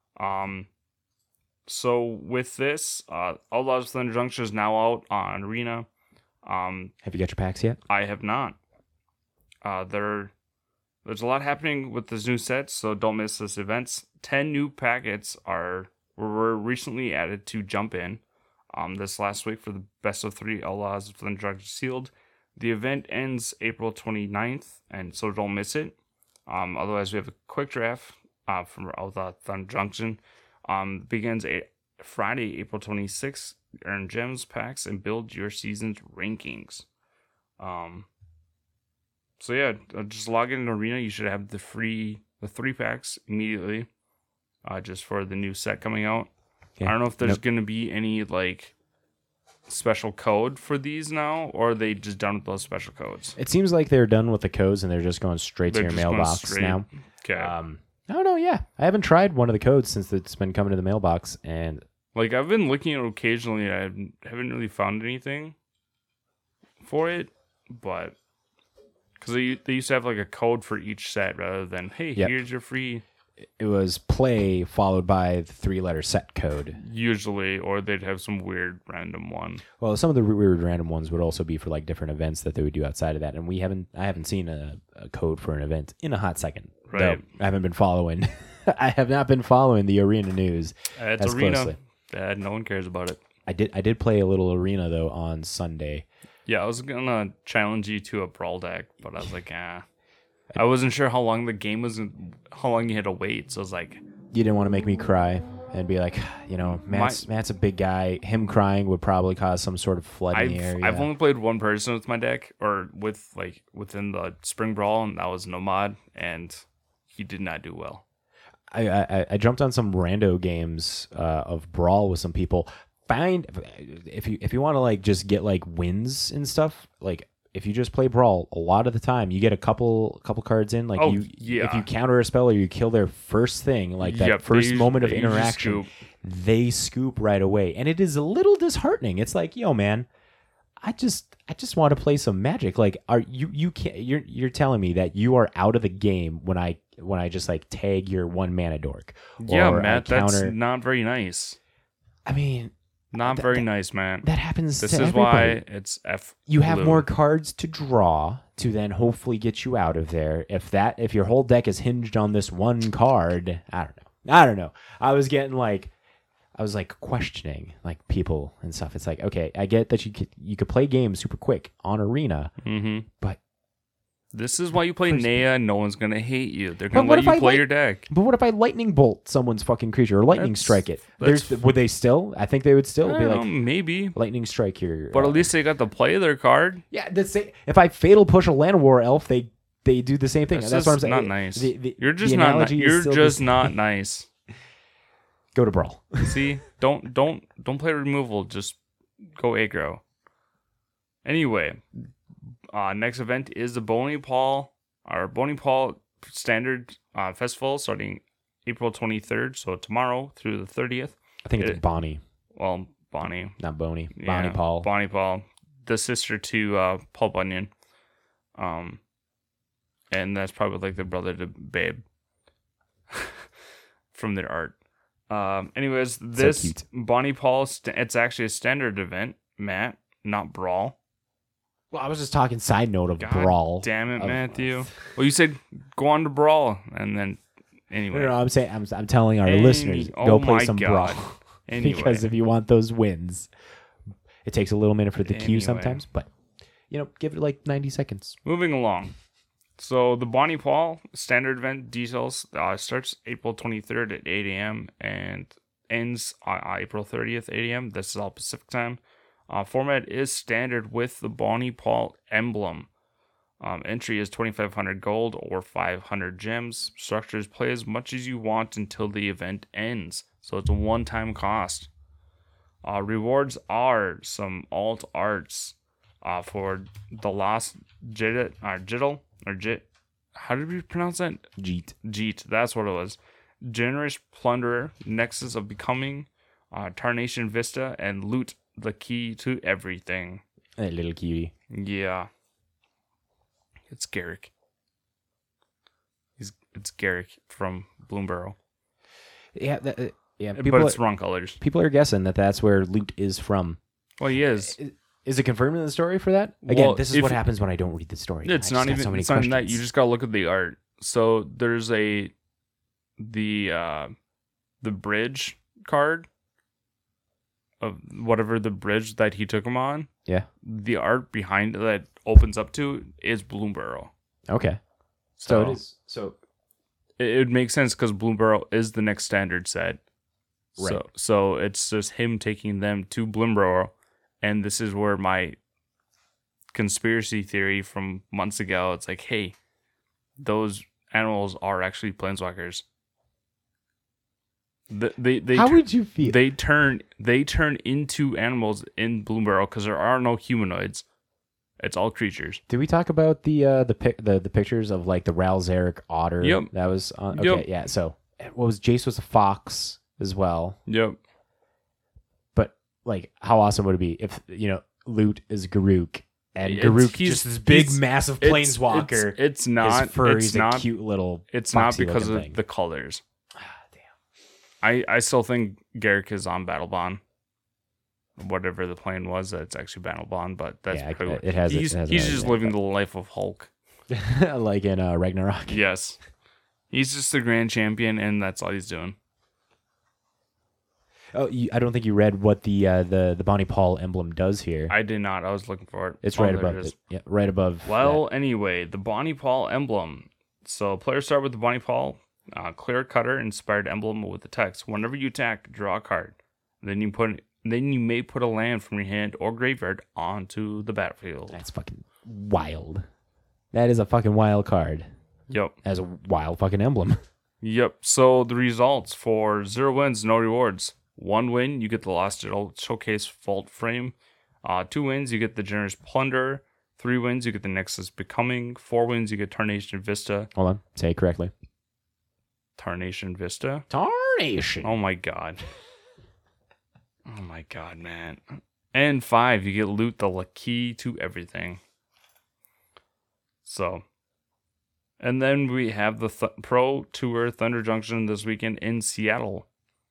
So with this, Outlaws Thunder Junction is now out on Arena. Have you got your packs yet? I have not. There's a lot happening with this new set, so don't miss this events. 10 new packets were recently added to Jump In. This last week for the best of 3 Outlaws of Thunder Junction sealed. The event ends April 29th, and so don't miss it. Otherwise, we have a quick draft from Outlaw Thunder Junction. Begins Friday, April 26th. Earn gems, packs, and build your season's rankings. So yeah, just log in Arena. You should have the 3 packs immediately, just for the new set coming out. Okay. I don't know if there's going to be any like special code for these now, or are they just done with those special codes? It seems like they're done with the codes and they're just going straight to your mailbox now. Okay. I don't know. Yeah, I haven't tried one of the codes since it's been coming to the mailbox, and like I've been looking at it occasionally. I haven't really found anything for it, but because they used to have like a code for each set rather than here's your free. It was play followed by the 3-letter set code. Usually, or they'd have some weird random one. Well, some of the weird random ones would also be for like different events that they would do outside of that. And I haven't seen a code for an event in a hot second. Right. I haven't been following. I have not been following the Arena news as Arena. Closely. No one cares about it. I did play a little Arena though on Sunday. Yeah, I was gonna challenge you to a brawl deck, but I was like, I wasn't sure how long the game was, how long you had to wait. So I was like, you didn't want to make me cry and be like, Matt's a big guy. Him crying would probably cause some sort of flood in the area. I've only played one person with my deck, or within the Spring Brawl, and that was Nomad, and he did not do well. I jumped on some rando games of Brawl with some people. If you want to like just get like wins and stuff, like if you just play Brawl, a lot of the time you get a couple cards in, like if you counter a spell or you kill their first thing, like that first moment of interaction, they scoop right away, and it is a little disheartening. It's like, yo, man, I just want to play some Magic. Like, you're telling me that you are out of the game when I just like tag your 1 mana dork? Yeah, Matt, that's not very nice. I mean, not very nice, man. That happens to everybody. This is why it's F. You have more cards to draw to then hopefully get you out of there. If your whole deck is hinged on this one card, I don't know. I was questioning like people and stuff. It's like, okay, I get that you could play games super quick on Arena, mm-hmm. but This is why you play First- Nea. No one's gonna hate you. They're gonna what let if you I play like- your deck. But what if I lightning bolt someone's fucking creature or lightning That's- strike it? that's- Would they still? I think they would still be like Maybe, lightning strike here. but at least they got to play their card. yeah. If I fatal push a land war elf, they do the same thing. That's That's what I'm just saying. not nice. You're the just not. analogy is You're still just the- not nice. Go to brawl. See, don't play removal. Just go aggro. Anyway, next event is the Boney Paul Standard Festival starting April 23rd, so tomorrow through the 30th. I think it's Bonnie, Well, Bonnie, not Boney. yeah, Bonnie Paul. Bonnie Paul, the sister to Paul Bunyan, and that's probably like the brother to Babe from their art. Anyways, this cute. Bonnie Paul, it's actually a standard event, Matt, not brawl. Well, I was just talking side note of God brawl. damn it, of- Matthew. Well, you said go on to brawl, and then anyway. No, I'm saying I'm telling our Any- listeners oh go play my some God. brawl Anyway, because if you want those wins, it takes a little minute for the queue Anyway. sometimes, but give it like 90 seconds. moving along. So the Bonnie Paul standard event details starts April 23rd at 8 a.m. and ends April 30th 8 a.m. This is all Pacific time. Format is standard with the Bonnie Paul emblem. Entry is 2,500 gold or 500 gems. Structures play as much as you want until the event ends. So it's a one-time cost. Rewards are some alt arts for the Lost Jiddle. Or Jit. How did we pronounce that? Jeet. That's what it was. Generous Plunderer, Nexus of Becoming, Tarnation Vista, and Loot, the Key to Everything. That little cutie. Yeah. It's Garrick. It's Garrick from Bloomborough. Yeah, yeah. But it's wrong colors. People are guessing that that's where loot is from. Well, he is. Is it confirmed in the story for that? Again, Well, this is what happens when I don't read the story. It's I not just got even so many it's not even that. You questions. just gotta look at the art. So there's the bridge card of whatever the bridge that he took him on. Yeah. The art behind it that opens up to is Bloomborough. Okay. So it is. So It makes sense because Bloomborough is the next standard set. Right. So it's just him taking them to Bloomborough, and this is where my conspiracy theory from months ago. It's like, hey, those animals are actually planeswalkers. They how would you feel? they turn into animals in Bloomborough because there are no humanoids. It's all creatures. Did we talk about the pictures of like the Ralzeric otter? Yep. That was on. Okay. Yep. Yeah. So what was Jace was a fox as well. Yep. But like, how awesome would it be if Loot is Garruk and It's- Garruk he's- just this big he's- massive It's- planeswalker. It's not. His fur, It's he's not. a cute little. It's not foxy because looking of thing. the colors. Ah, damn. I still think Garrick is on Battle Bond. Whatever the plan was, that's actually Battle Bond, but that's Yeah, probably it has- He's it has he's another just name, living but- the life of Hulk. Like in Ragnarok. Yes, he's just the grand champion, and that's all he's doing. Oh, I don't think you read what the Bonnie Paul emblem does here. I did not. I was looking for it. It's Oh, right there above it is. it. Yeah, right above. Well, anyway, the Bonnie Paul emblem. So players start with the Bonnie Paul clear cutter inspired emblem with the text. Whenever you attack, draw a card. Then you may put a land from your hand or graveyard onto the battlefield. That's fucking wild. That is a fucking wild card. Yep. As a wild fucking emblem. Yep. So the results for 0 wins, no rewards. 1 win, you get the Lost Jiddle Showcase Vault Frame. 2 wins, you get the Generous Plunder. 3 wins, you get the Nexus Becoming. 4 wins, you get Tarnation Vista. Hold on. Say it correctly. Tarnation Vista? Tarnation. Oh my god. Oh my god, man. And 5, you get Loot, the Key to Everything. So. And then we have the Pro Tour Thunder Junction this weekend in Seattle.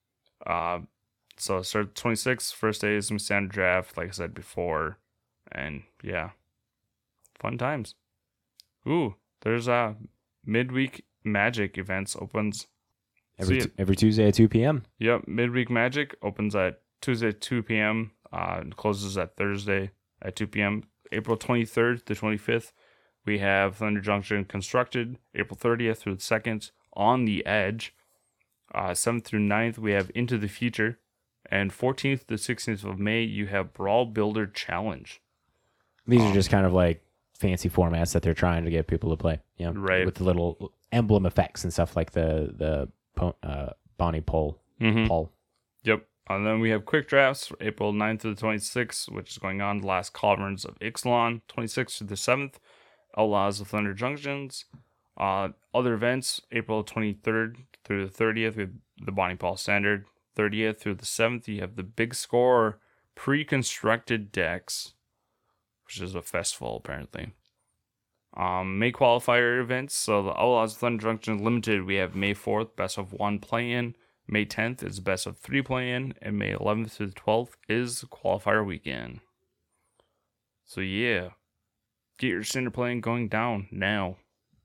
So it starts 26th. First day is some standard draft, like I said before. And yeah. Fun times. Ooh, there's midweek Magic events opens. Every Tuesday at 2 p.m. Yep, midweek Magic opens at Tuesday at 2 p.m. And closes at Thursday at 2 p.m. April 23rd to 25th. we have Thunder Junction Constructed, April 30th through the 2nd, On the Edge. 7th through 9th, we have Into the Future. And 14th to 16th of May, you have Brawl Builder Challenge. These are just kind of like fancy formats that they're trying to get people to play. You know, Right. with the little emblem effects and stuff like the Bonnie Pole. Paul. Yep. And then we have Quick Drafts, April 9th to the 26th, which is going on. The Last Caverns of Ixalan, 26th to the 7th. Outlaws of Thunder Junctions. Other events, April 23rd through the 30th, with the Bonnie Paul Standard. 30th through the 7th, you have the Big Score pre-constructed decks, which is a festival, apparently. May qualifier events, so the Outlaws of Thunder Junction Limited, we have May 4th, best of 1 play-in. May 10th is best of 3 play-in, and May 11th to the 12th is qualifier weekend. So yeah, get your Cinder playing going down now.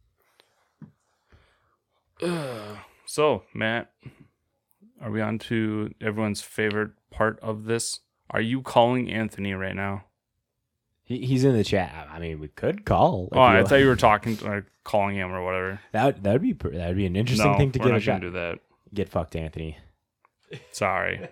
So, Matt, are we on to everyone's favorite part of this? Are you calling Anthony right now? He's in the chat. I mean, we could call. Oh, I thought you were talking, calling him or whatever. That'd be an interesting thing to we're give not a shot. gonna do that. Get fucked, Anthony. Sorry.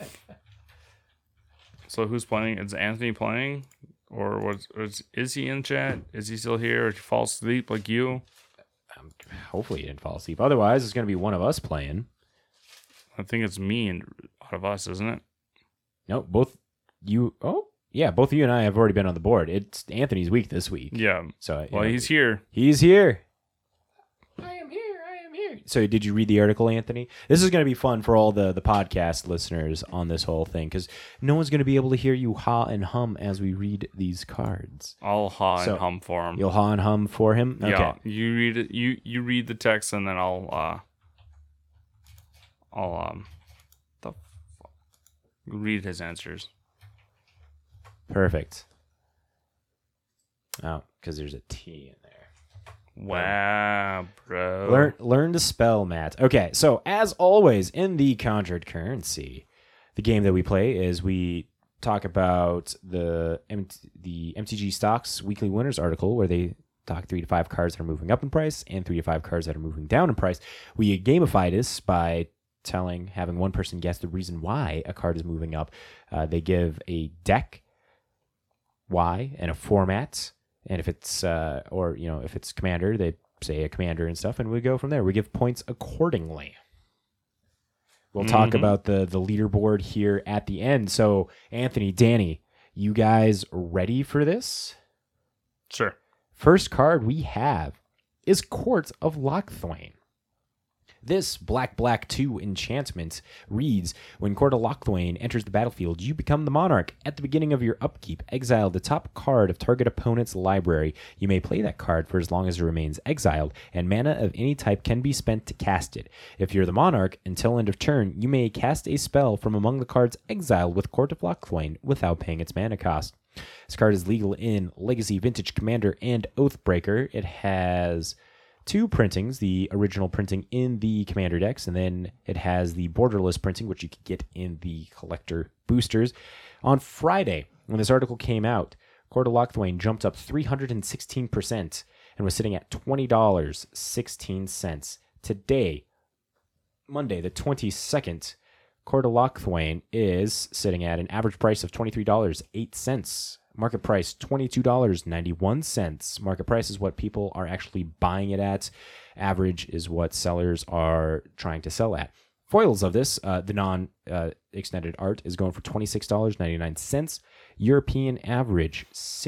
So who's playing? Is Anthony playing, or is he in chat? Is he still here? Or did he fall asleep like you? Hopefully, he didn't fall asleep. Otherwise, it's going to be one of us playing. I think it's me and out of us, isn't it? No, both you. Oh, yeah, both of you and I have already been on the board. It's Anthony's week this week. Yeah. So Well, he's here. He's here. I am here. So did you read the article, Anthony? This is going to be fun for all the podcast listeners on this whole thing, because no one's going to be able to hear you ha and hum as we read these cards. I'll ha and hum for him. You'll ha and hum for him? Okay. Yeah. You read it. You read the text, and then I'll read his answers. Perfect. Oh, because there's a T in there. Wow, bro. Learn to spell, Matt. Okay, so as always in the Conjured Currency, the game that we play is we talk about the MTG Stocks Weekly Winners article, where they talk 3 to 5 cards that are moving up in price and 3 to 5 cards that are moving down in price. We gamify this by having one person guess the reason why a card is moving up. They give a deck, why, and a format. And if it's if it's commander, they say a commander and stuff, and we go from there. We give points accordingly. We'll talk about the leaderboard here at the end. So, Anthony, Danny, you guys ready for this? Sure. First card we have is Court of Lochthwain. This black 2 enchantment reads, when Court of Lochthwain enters the battlefield, you become the monarch. At the beginning of your upkeep, exile the top card of target opponent's library. You may play that card for as long as it remains exiled, and mana of any type can be spent to cast it. If you're the monarch, until end of turn, you may cast a spell from among the cards exiled with Court of Lochthwain without paying its mana cost. This card is legal in Legacy, Vintage, Commander, and Oathbreaker. It has 2 printings, the original printing in the Commander decks, and then it has the borderless printing, which you can get in the collector boosters. On Friday, when this article came out, Court of Lochthwain jumped up 316% and was sitting at $20.16. Today, Monday the 22nd, Court of Lochthwain is sitting at an average price of $23.08. Market price, $22.91. Market price is what people are actually buying it at. Average is what sellers are trying to sell at. Foils of this, the non-extended art, is going for $26.99. European average,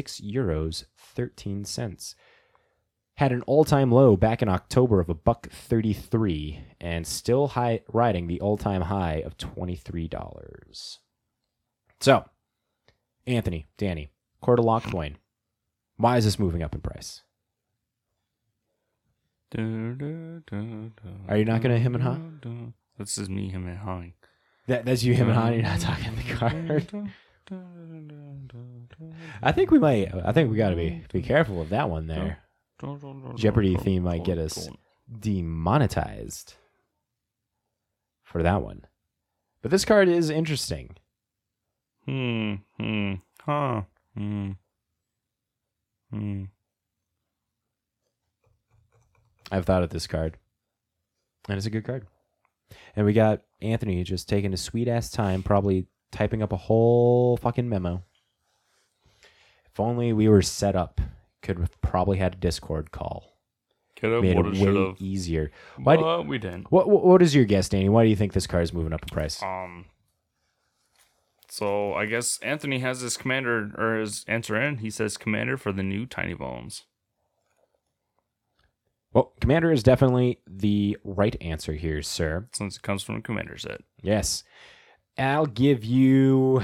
€6.13. Had an all-time low back in October of $1.33, and still riding the all-time high of $23. So, Anthony, Danny, Court of Lochthwain, why is this moving up in price? Are you not going to him and ha? This is me, him and hawing. That's you, him and ha. You're not talking the card. I think we got to be careful of that one there. Jeopardy theme might get us demonetized for that one. But this card is interesting. I've thought of this card, and it's a good card. And we got Anthony just taking his sweet ass time, probably typing up a whole fucking memo. If only we were set up, could have probably had a Discord call. Could have, Made would it have, should way have. easier. But we didn't. What is your guess, Danny? Why do you think this card is moving up in price? So I guess Anthony has his commander or his answer in. He says commander for the new Tiny Bones. Well, Commander is definitely the right answer here, sir. Since it comes from a commander set. Yes. I'll give you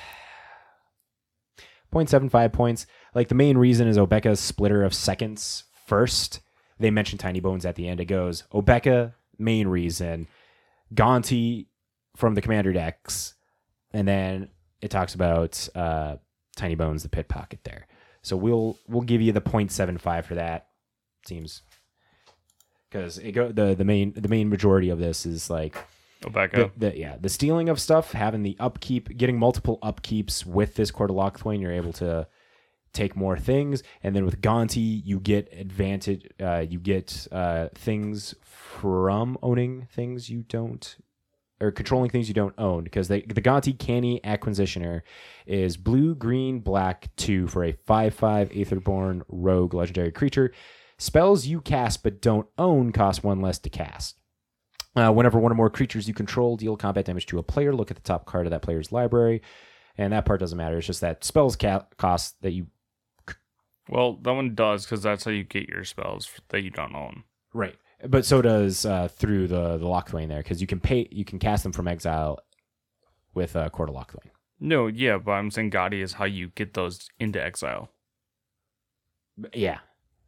0.75 points. Like, the main reason is Obeka's splitter of seconds first. They mentioned Tiny Bones at the end. It goes Obeka, main reason. Gonti from the commander decks. And then it talks about Tiny Bones, the pit pocket there. So we'll give you the 0.75 for that. Seems... Because the main majority of this is like Obeka. the stealing of stuff, having the upkeep, getting multiple upkeeps with this Court of Lockthwain, you're able to take more things, and then with Gonti you get advantage. You get things from owning things you don't, or controlling things you don't own. Because the Gonti Canny Acquisitioner is blue, green, black 2 for a 5/5 Aetherborn Rogue legendary creature. Spells you cast but don't own cost 1 less to cast. Whenever one or more creatures you control deal combat damage to a player, look at the top card of that player's library. And that part doesn't matter. It's just that spells cost that you... Well, that one does, because that's how you get your spells that you don't own. Right. But so does through the Lockthwain there, because you can cast them from exile with Court of Lockthwain. No, yeah, but I'm saying Gotti is how you get those into exile. Yeah.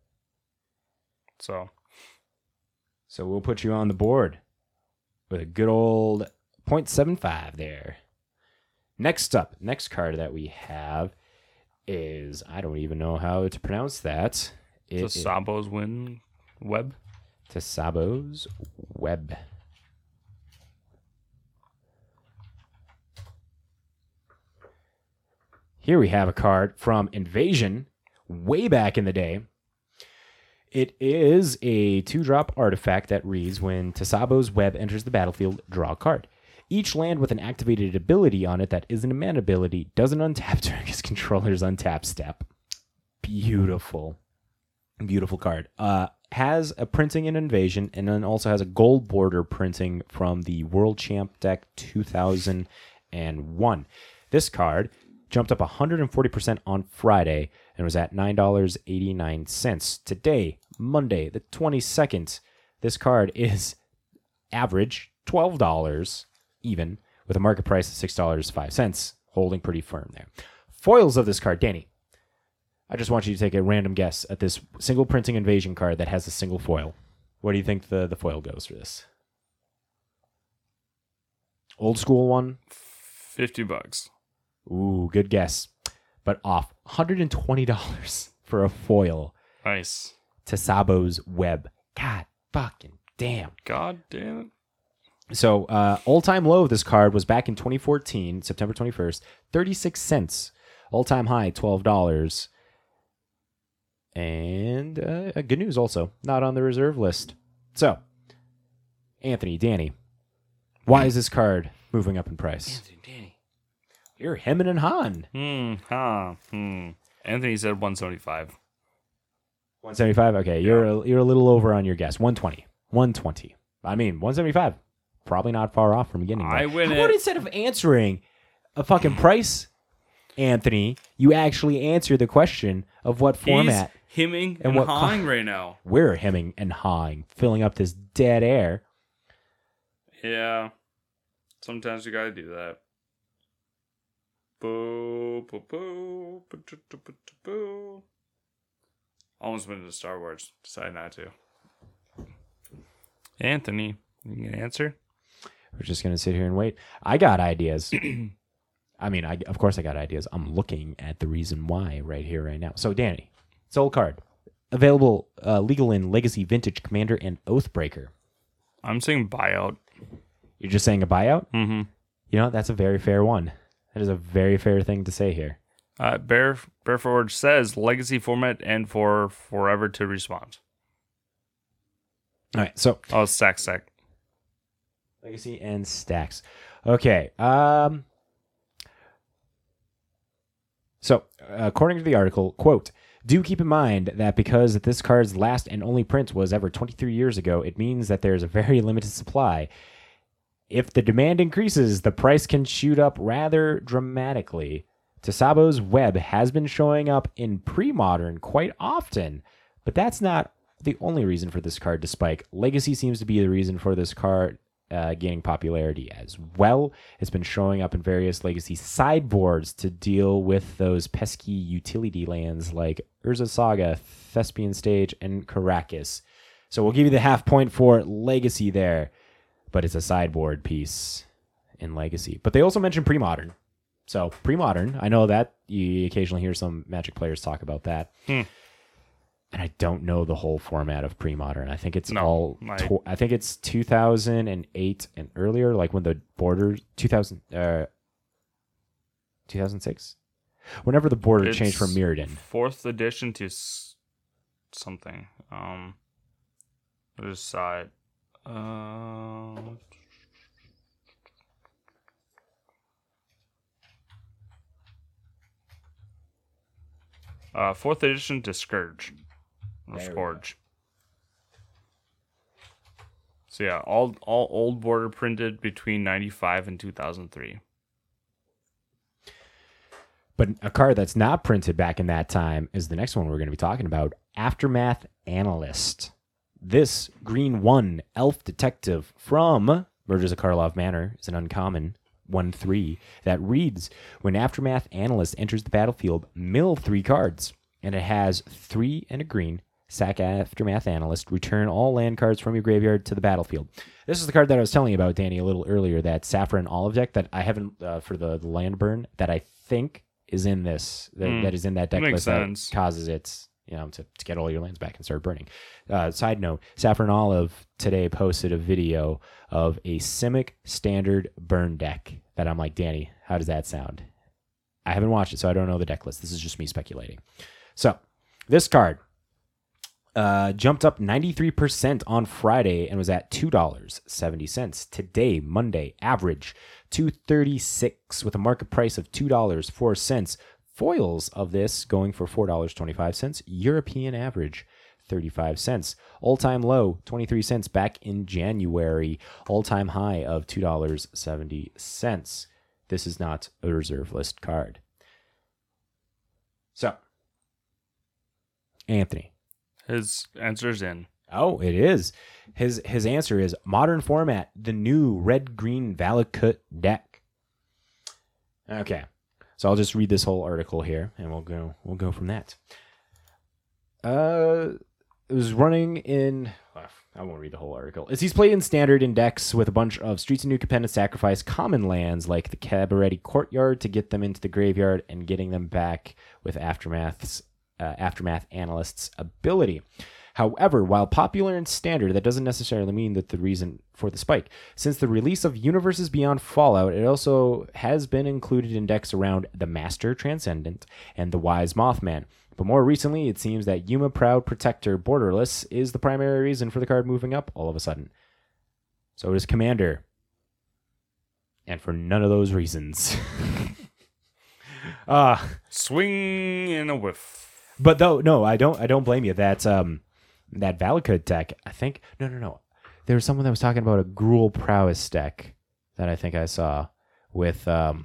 So we'll put you on the board with a good old 0.75 there. Next card that we have is, I don't even know how to pronounce that. Sabo's Web. Sabo's Web. Here we have a card from Invasion way back in the day. It is a 2-drop artifact that reads, when Tesabo's Web enters the battlefield, draw a card. Each land with an activated ability on it that isn't a mana ability doesn't untap during its controller's untap step. Beautiful. Beautiful card. Has a printing in Invasion, and then also has a gold border printing from the World Champ deck 2001. This card jumped up 140% on Friday and was at $9.89. Today, Monday, the 22nd, this card is average $12 even, with a market price of $6.05, holding pretty firm there. Foils of this card, Danny. I just want you to take a random guess at this single printing Invasion card that has a single foil. What do you think the foil goes for this? Old school one? $50. Ooh, good guess. But off $120 for a foil. Nice. Tesabo's Web. God fucking damn. God damn it. So, all-time low of this card was back in 2014, September 21st, 36 cents. All-time high, $12. And good news also, not on the reserve list. So, Anthony, Danny, why is this card moving up in price? Anthony, Danny. You're hemming and hawing. Anthony said 175. 175? Okay, you're a little over on your guess. 120. 120. I mean, 175. Probably not far off from getting there. I win How it. about instead of answering a fucking price, Anthony, you actually answer the question of what format. He's hemming and and what hawing right now. We're hemming and hawing, filling up this dead air. Yeah. Sometimes you gotta do that. Boo, boo, boo, boo, boo, boo, boo, boo. Almost went into Star Wars. Decided not to. Anthony, you can answer? We're just going to sit here and wait. I got ideas. I mean, of course I got ideas. I'm looking at the reason why right here, right now. So, Danny, soul card. Available legal in Legacy, Vintage, Commander, and Oathbreaker. I'm saying buyout. You're just saying a buyout? Mm-hmm. You know, that's a very fair one. That is a very fair thing to say here. Bear Forge says Legacy format and for forever to respond. All right, so Oh, Stack. Legacy and Stacks. Okay. So, according to the article, quote, do keep in mind that because this card's last and only print was ever 23 years ago, it means that there's a very limited supply. If the demand increases, the price can shoot up rather dramatically. Tasabo's web has been showing up in pre-modern quite often, but that's not the only reason for this card to spike. Legacy seems to be the reason for this card gaining popularity as well. It's been showing up in various Legacy sideboards to deal with those pesky utility lands like Urza Saga, Thespian Stage, and Karakas. So we'll give you the half point for Legacy there, but it's a sideboard piece in Legacy. But they also mentioned pre-modern. So pre-modern, I know that you occasionally hear some Magic players talk about that. And I don't know the whole format of pre-modern. I think it's I think it's 2008 and earlier, like when the borders 2006, whenever the border changed from Mirrodin. 4th edition to something. What is side? 4th edition to Scourge. Or Scourge. So yeah, all old border printed between 95 and 2003. But a card that's not printed back in that time is the next one we're going to be talking about, Aftermath Analyst. This green 1 elf detective from Murders of Karlov Manor is an uncommon 1/3 that reads, when Aftermath Analyst enters the battlefield, mill 3 cards, and it has 3 and a green. Sack Aftermath Analyst, return all land cards from your graveyard to the battlefield. This is the card that I was telling you about, Danny, a little earlier, that Saffron Olive deck that I haven't, for the land burn, that I think is in this, that is in that deck list that causes it, to get all your lands back and start burning. Side note, Saffron Olive today posted a video of a Simic standard burn deck that I'm like, Danny, how does that sound? I haven't watched it, so I don't know the deck list. This is just me speculating. So, this card jumped up 93% on Friday and was at $2.70. Today, Monday, average $2.36 with a market price of $2.04. Foils of this going for $4.25. European average, 35 cents. All-time low, 23 cents back in January. All-time high of $2.70. This is not a reserve list card. So, Anthony. His answer's in. Oh, it is. His answer is modern format, the new red-green Valakut deck. Okay. So I'll just read this whole article here, and we'll go from that. It was running in. I won't read the whole article. He's played in standard in decks with a bunch of Streets of New Capenna sacrifice common lands like the Cabaretti Courtyard to get them into the graveyard and getting them back with Aftermath Analyst's ability. However, while popular in standard, that doesn't necessarily mean that the reason for the spike. Since the release of Universes Beyond Fallout, it also has been included in decks around the Master Transcendent and the Wise Mothman. But more recently, it seems that Yuma Proud Protector Borderless is the primary reason for the card moving up all of a sudden. So is Commander. And for none of those reasons. Swing and a whiff. But no, I don't blame you. That Valakut deck, I think, no. There was someone that was talking about a Gruul Prowess deck that I think I saw with that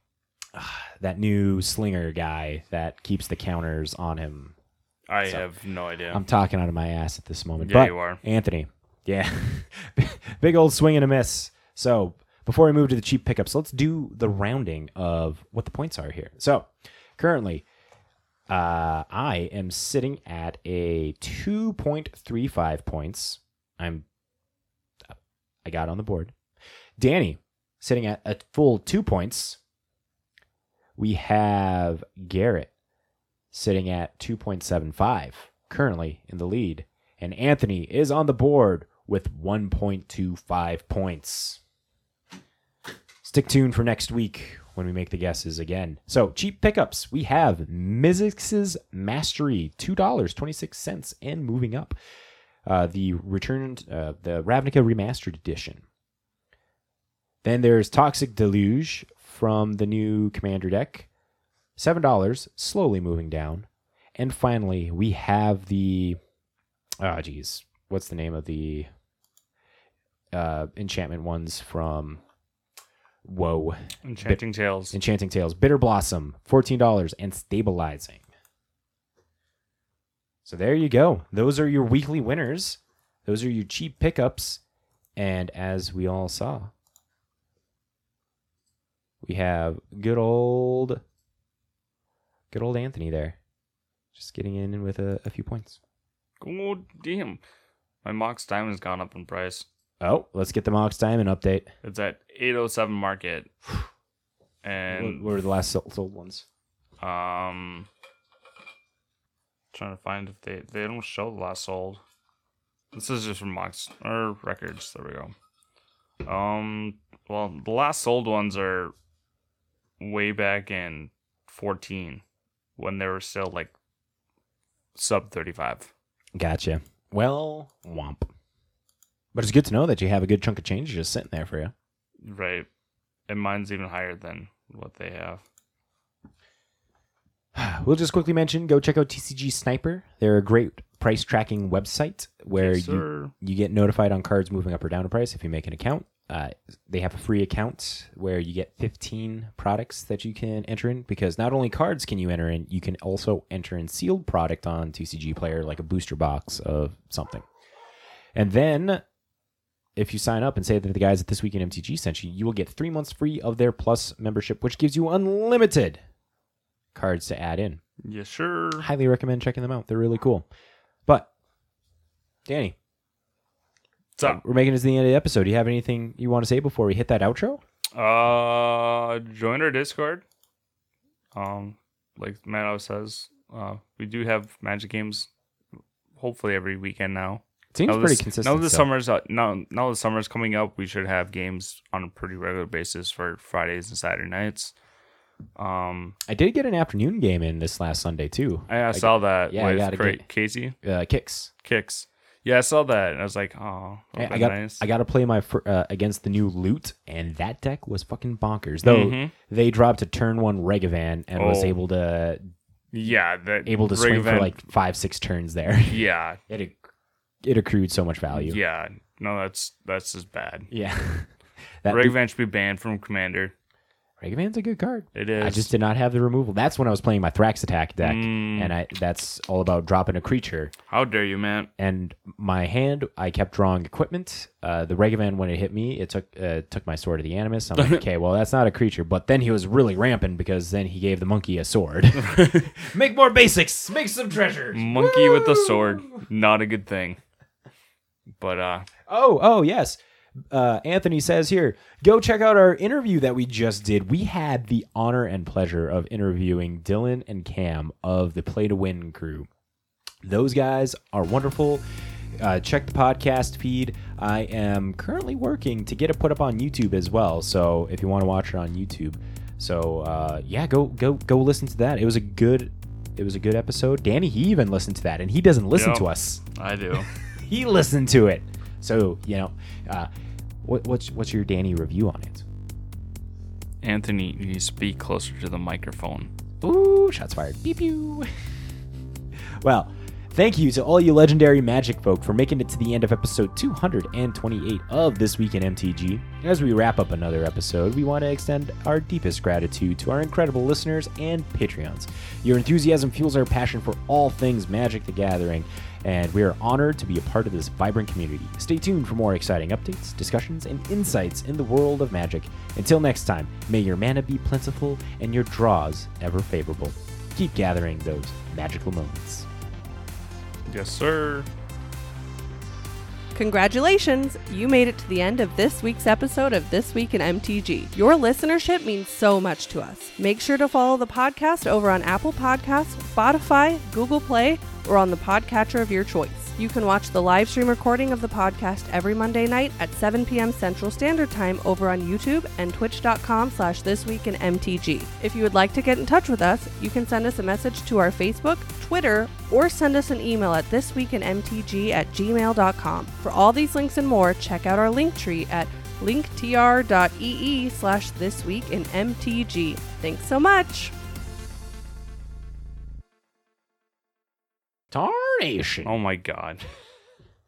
new Slinger guy that keeps the counters on him. I have no idea. I'm talking out of my ass at this moment. Yeah, but you are. Anthony, yeah. Big old swing and a miss. So before we move to the cheap pickups, let's do the rounding of what the points are here. So currently, I am sitting at a 2.35 points. I got on the board. Danny sitting at a full 2 points. We have Garrett sitting at 2.75, currently in the lead. And Anthony is on the board with 1.25 points. Stick tuned for next week when we make the guesses again. So, cheap pickups. We have Mizzix's Mastery, $2.26, and moving up. the Ravnica Remastered Edition. Then there's Toxic Deluge from the new Commander deck. $7, slowly moving down. And finally, we have the... what's the name of the enchantment ones from... Whoa. Enchanting Tales. Enchanting Tales. Bitter Blossom, $14, and Stabilizing. So there you go. Those are your weekly winners. Those are your cheap pickups. And as we all saw, we have good old Anthony there. Just getting in with a few points. Oh, damn. My Mox Diamond's gone up in price. Oh, let's get the Mox Diamond update. It's at 807 market. And what were the last sold ones? trying to find if they don't show the last sold. This is just from Mox or records. There we go. Well, the last sold ones are way back in 14 when they were still like sub 35. Gotcha. Well, womp. But it's good to know that you have a good chunk of change just sitting there for you. Right. And mine's even higher than what they have. We'll just quickly mention, go check out TCG Sniper. They're a great price tracking website where Yes, you get notified on cards moving up or down in price if you make an account. They have a free account where you get 15 products that you can enter in, because not only cards can you enter in, you can also enter in sealed product on TCG Player, like a booster box of something. And then if you sign up and say that the guys at This Week in MTG sent you, you will get 3 months free of their Plus membership, which gives you unlimited cards to add in. Yes, sure. Highly recommend checking them out. They're really cool. But, Danny, So, we're making it to the end of the episode. Do you have anything you want to say before we hit that outro? join our Discord. Like Matt says, we do have Magic games hopefully every weekend now. It seems pretty consistent. Now the summer's coming up, we should have games on a pretty regular basis for Fridays and Saturday nights. I did get an afternoon game in this last Sunday too. I saw that. Yeah, I with gotta Casey Kicks. Yeah, I saw that, and I was like, oh, I nice. got to play my against the new Loot, and that deck was fucking bonkers. Though they dropped a turn 1 Regavan and was able to swing for like 5-6 turns there. Yeah, it accrued so much value. yeah. No, that's just bad. Yeah. Regavan should be banned from Commander. Regavan's a good card. It is. I just did not have the removal. That's when I was playing my Thrax Attack deck, and that's all about dropping a creature. How dare you, man? And my hand, I kept drawing equipment. The Regavan, when it hit me, it took my Sword of the Animus. I'm like, okay, well, that's not a creature. But then he was really rampant, because then he gave the monkey a sword. Make more basics. Make some treasures. Monkey with a sword. Not a good thing. But, Oh, yes. Anthony says here, go check out our interview that we just did. We had the honor and pleasure of interviewing Dylan and Cam of the Play to Win crew. Those guys are wonderful. Check the podcast feed. I am currently working to get it put up on YouTube as well, so if you want to watch it on YouTube. So yeah, go listen to that. It was a good episode. Danny, he even listened to that, and he doesn't listen to us. I do. He listened to it. So, what's your Danny review on it? Anthony, you speak closer to the microphone. Ooh, shots fired. Pew pew. Well, thank you to all you legendary Magic folk for making it to the end of episode 228 of This Week in MTG. As we wrap up another episode, we want to extend our deepest gratitude to our incredible listeners and Patreons. Your enthusiasm fuels our passion for all things Magic the Gathering, and we are honored to be a part of this vibrant community. Stay tuned for more exciting updates, discussions, and insights in the world of Magic. Until next time, may your mana be plentiful and your draws ever favorable. Keep gathering those magical moments. Yes, sir. Congratulations! You made it to the end of this week's episode of This Week in MTG. Your listenership means so much to us. Make sure to follow the podcast over on Apple Podcasts, Spotify, Google Play, or on the podcatcher of your choice. You can watch the live stream recording of the podcast every Monday night at 7 p.m. Central Standard Time over on YouTube and twitch.com/thisweekinmtg. If you would like to get in touch with us, you can send us a message to our Facebook, Twitter, or send us an email at thisweekinmtg@gmail.com. For all these links and more, check out our link tree at linktr.ee/thisweekinmtg. Thanks so much! Tarnation. Oh my God.